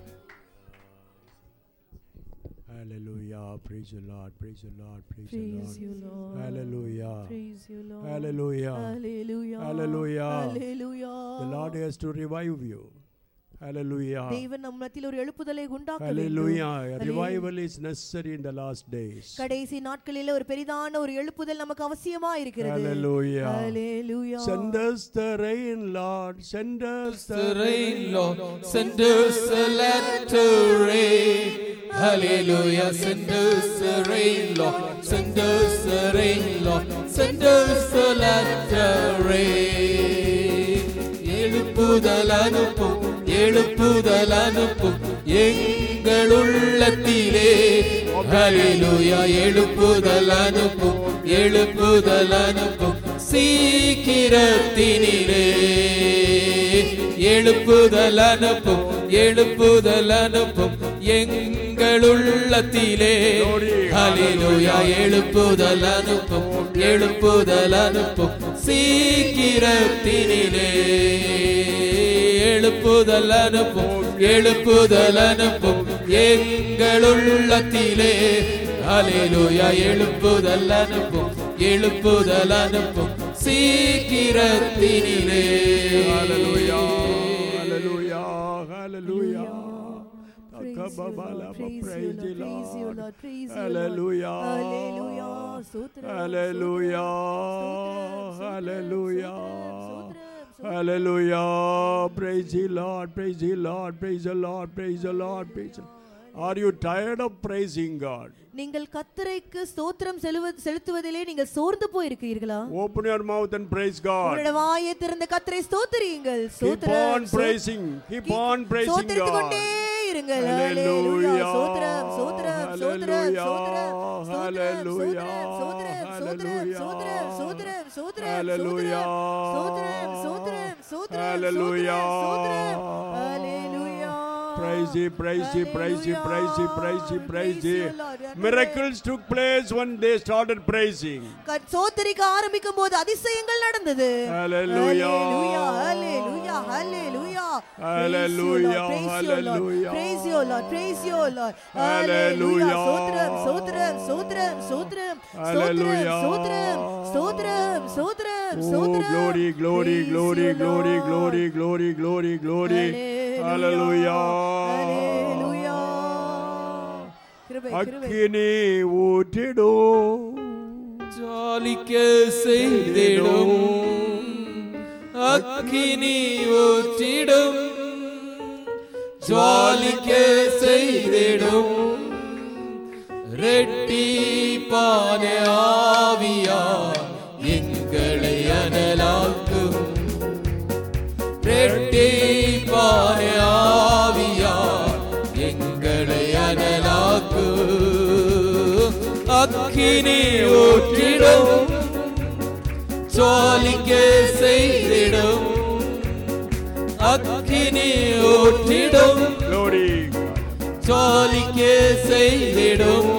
Hallelujah, praise the Lord, praise the Lord, praise the Lord. Praise you, Lord. Hallelujah. Praise you, Lord. Hallelujah. Hallelujah. Hallelujah. Hallelujah. The Lord has to revive you. Hallelujah. தேவன் நம் மத்தியில் ஒரு எழுப்புதலை உண்டாக்க வேண்டும். Hallelujah. Revival is necessary in the last days. கடைசி நாட்களிலே ஒரு பெரிதான ஒரு எழுப்புதல் நமக்கு அவசியமா இருக்கிறது. Hallelujah. Hallelujah. Send us the rain, Lord. Send us the rain, Lord. Send us the latter rain. Hallelujah. Send us the rain, Lord. Send us the rain, Lord. Send us the latter rain. எழுப்புதல் அனுப்பும் எழுப்புதல் அனுப்பும் எங்கள் உள்ளத்திலே. ஹல்லேலூயா. எழுப்புதல் அனுப்பும் எழுப்புதல் அனுப்பும் சீக்கிரத்தினிலே. எழுப்புதல் அனுப்பும் எழுப்புதல் அனுப்பும் எங்கள் உள்ளத்திலே. ஹல்லேலூயா. எழுப்புதல் அனுப்பும் எழுப்புதல் அனுப்பும் சீக்கிரத்தினிலே. எழுப்புதல் அனுப்பும் எழுப்புதல் அனுப்பும் எங்கள் உள்ளத்திலே. ஹல்லேலூயா. எழுப்புதல் அனுப்பும் எழுப்புதல் அனுப்பும் சீக்கிரத்தினிலே. Hallelujah. Hallelujah. Hallelujah. Praise you, Lord. Praise you, Lord. Praise you, Lord. Hallelujah. Hallelujah. Sotram. Hallelujah. Sotram. Hallelujah. Sotram. Hallelujah. Praise the Lord. Praise the Lord. Praise the Lord. Praise the Lord. Praise the Lord. Are you tired of praising God? நீங்கள் கர்த்தருக்கு ஸ்தோத்திரம் செலுத்துவதிலே நீங்கள் சோர்ந்து போய் இருக்கிறீர்களா? Open your mouth and praise God. உங்களுடைய வாயை திறந்து கர்த்தரை ஸ்தோத்திரியுங்கள். Keep on praising. Keep on praising God. ஸ்தோத்திரித்துக்கொண்டே இருங்கள். ஹalleluya. ஸ்தோத்திரம் ஸ்தோத்திரம் ஸ்தோத்திரம் ஸ்தோத்திரம் ஹalleluya. ஸ்தோத்திரம் ஸ்தோத்திரம் ஸ்தோத்திரம் ஸ்தோத்திரம் ஸ்தோத்திரம் ஹalleluya. ஸ்தோத்திரம் ஸ்தோத்திரம் ஸ்தோத்திரம் ஹalleluya. ஹalleluya. Praise Him, praise Him, praise Him, praise Him, praise Him, praise Him. Miracles took place when they started praising. ஸ்தோத்திரிக்க ஆரம்பிக்கும் போது அதிசயங்கள் நடந்தது. Hallelujah. Hallelujah. Hallelujah. Hallelujah. Hallelujah. Praise you, Lord. Praise you, Lord. Hallelujah. ஸ்தோத்திரம் ஸ்தோத்திரம் ஸ்தோத்திரம் ஸ்தோத்திரம் Hallelujah. ஸ்தோத்திரம் ஸ்தோத்திரம் ஸ்தோத்திரம் Oh, ஸ்தோத்திரம். glory, glory, glory, glory, glory, glory, glory, glory. Hallelujah. Hallelujah. கிருபை கிருபை. அக்கினி ஊற்றிடும் ஜாலிக்க செய்திடும் அக்கினி ஊற்றிடும் ஜாலிக்க செய்திடும் ரெட்டிப்பான ஆவியா எங்களை அனலாக்கும். ரெட்டிப்பான ஆவியா எங்களை அனலாக்கும். அக்கினி ஊற்றிடும் ஜாலிக்க செய்திடும் அக்கினி ஊற்றிடும் glory. ஜாலிக்க செய்திடும்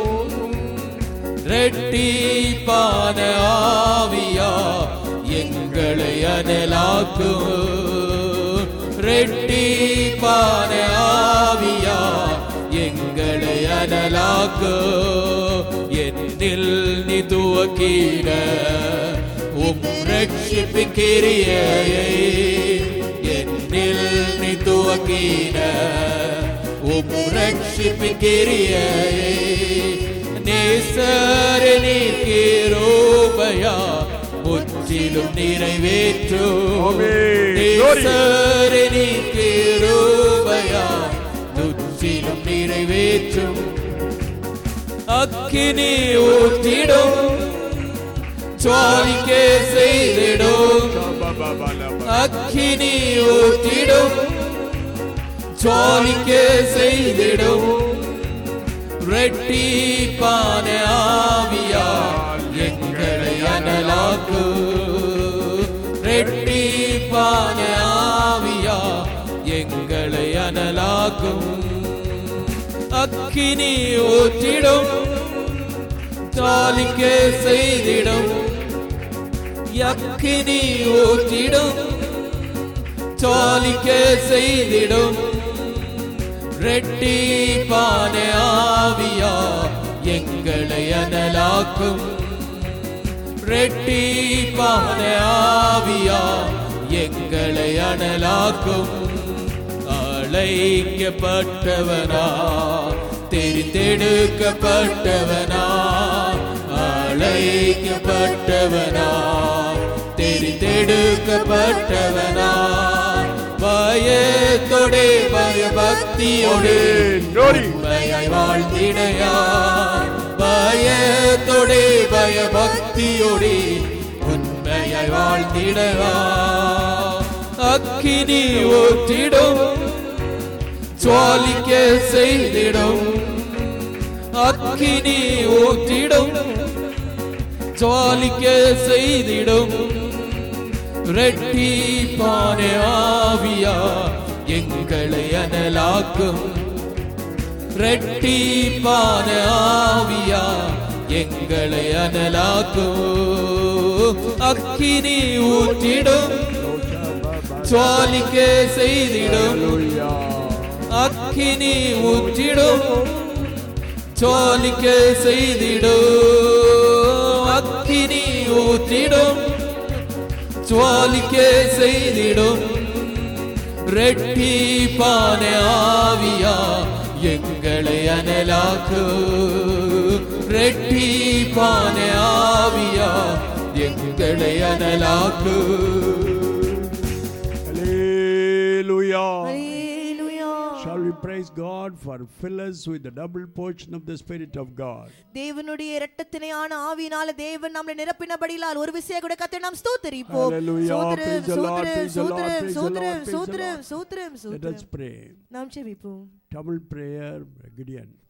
ரெட்டிப்பான ஆவியா எங்களை அனலாக்கும். ரெட்டிப்பான ஆவியா எங்களை அனலாக்கும். என்னில் நீ துவக்கின உம் ரட்சிப்பின் கிரியையை என்னில் நீ துவக்கின உம் ரட்சிப்பின் கிரியையை நேசரே நீர் கிருபையா முற்றிலும் நிறைவேற்றும். நேசரே நீர் கிருபையா முற்றிலும் நிறைவேற்றும். அக்கினி ஊற்றிடும் ஜுவாலிக்க செய்திடும். அக்கினி ஊற்றிடும் ஜுவாலிக்க செய்திடும். ரெட்டிப்பான ஆவியால் எங்களை அனலாக்கும். ரெட்டிப்பான ஆவியால் எங்களை அனலாக்கும். அக்கினி ஊற்றிடும் ஜுவாலிக்க செய்திடும். அக்கினி ஊற்றிடும் ஜுவாலிக்க செய்திடும். ரெட்டிப்பான ஆவியா எங்களை அனலாக்கும். ரெட்டிப்பான ஆவியா எங்களை அனலாக்கும். அழைக்கப்பட்டவனா தெரிந்தெடுக்கப்பட்டவனா. அழைக்கப்பட்டவனா தெரிந்தெடுக்கப்பட்டவனா. பயத்தோடே பயபக்தியோடே உண்மையாய் வாழ்ந்திடையா. பயத்தோடே பயபக்தியோடே உண்மையாய் வாழ்ந்திடவா. அக்கினி ஊற்றிடும் ஜுவாலிக்க செய்திடும். அக்கினி ஊற்றிடும் ஜுவாலிக்க செய்திடும். ரெட்டிப்பான ஆவியா எங்களை அனலாக்கும். ரெட்டிப்பான ஆவியா எங்களை அனலாக்கும். அக்கினி ஊற்றிடும் ஜுவாலிக்க செய்திடும். அக்கினி ஊற்றிடும் ஜுவாலிக்க செய்திடும். அக்கினி ஊற்றிடும் ஜுவாலிக்க செய்திடும். ரெட்டிப்பான ஆவியா எங்களை அனலாக்கும். ரெட்டிப்பான ஆவியா எங்களை அனலாக்கும். Hallelujah. Hallelujah. Shall we praise God for fill us with the double portion of the Spirit of God. தேவனுடைய இரட்டத்தினையான ஆவியினால தேவன் நம்மை நிரப்பினபடியால் ஒரு விசையை கூட கர்த்தரை நாம் ஸ்தோத்திரிப்போம். Hallelujah. Praise the Lord. Praise the Lord. Praise the Lord. சோத்ரம் Praise the சோத்ரம் Lord. சோத்ரம் Let us சோத்ரம். pray. நாம் ஜெபிப்போம். Double prayer, Gideon.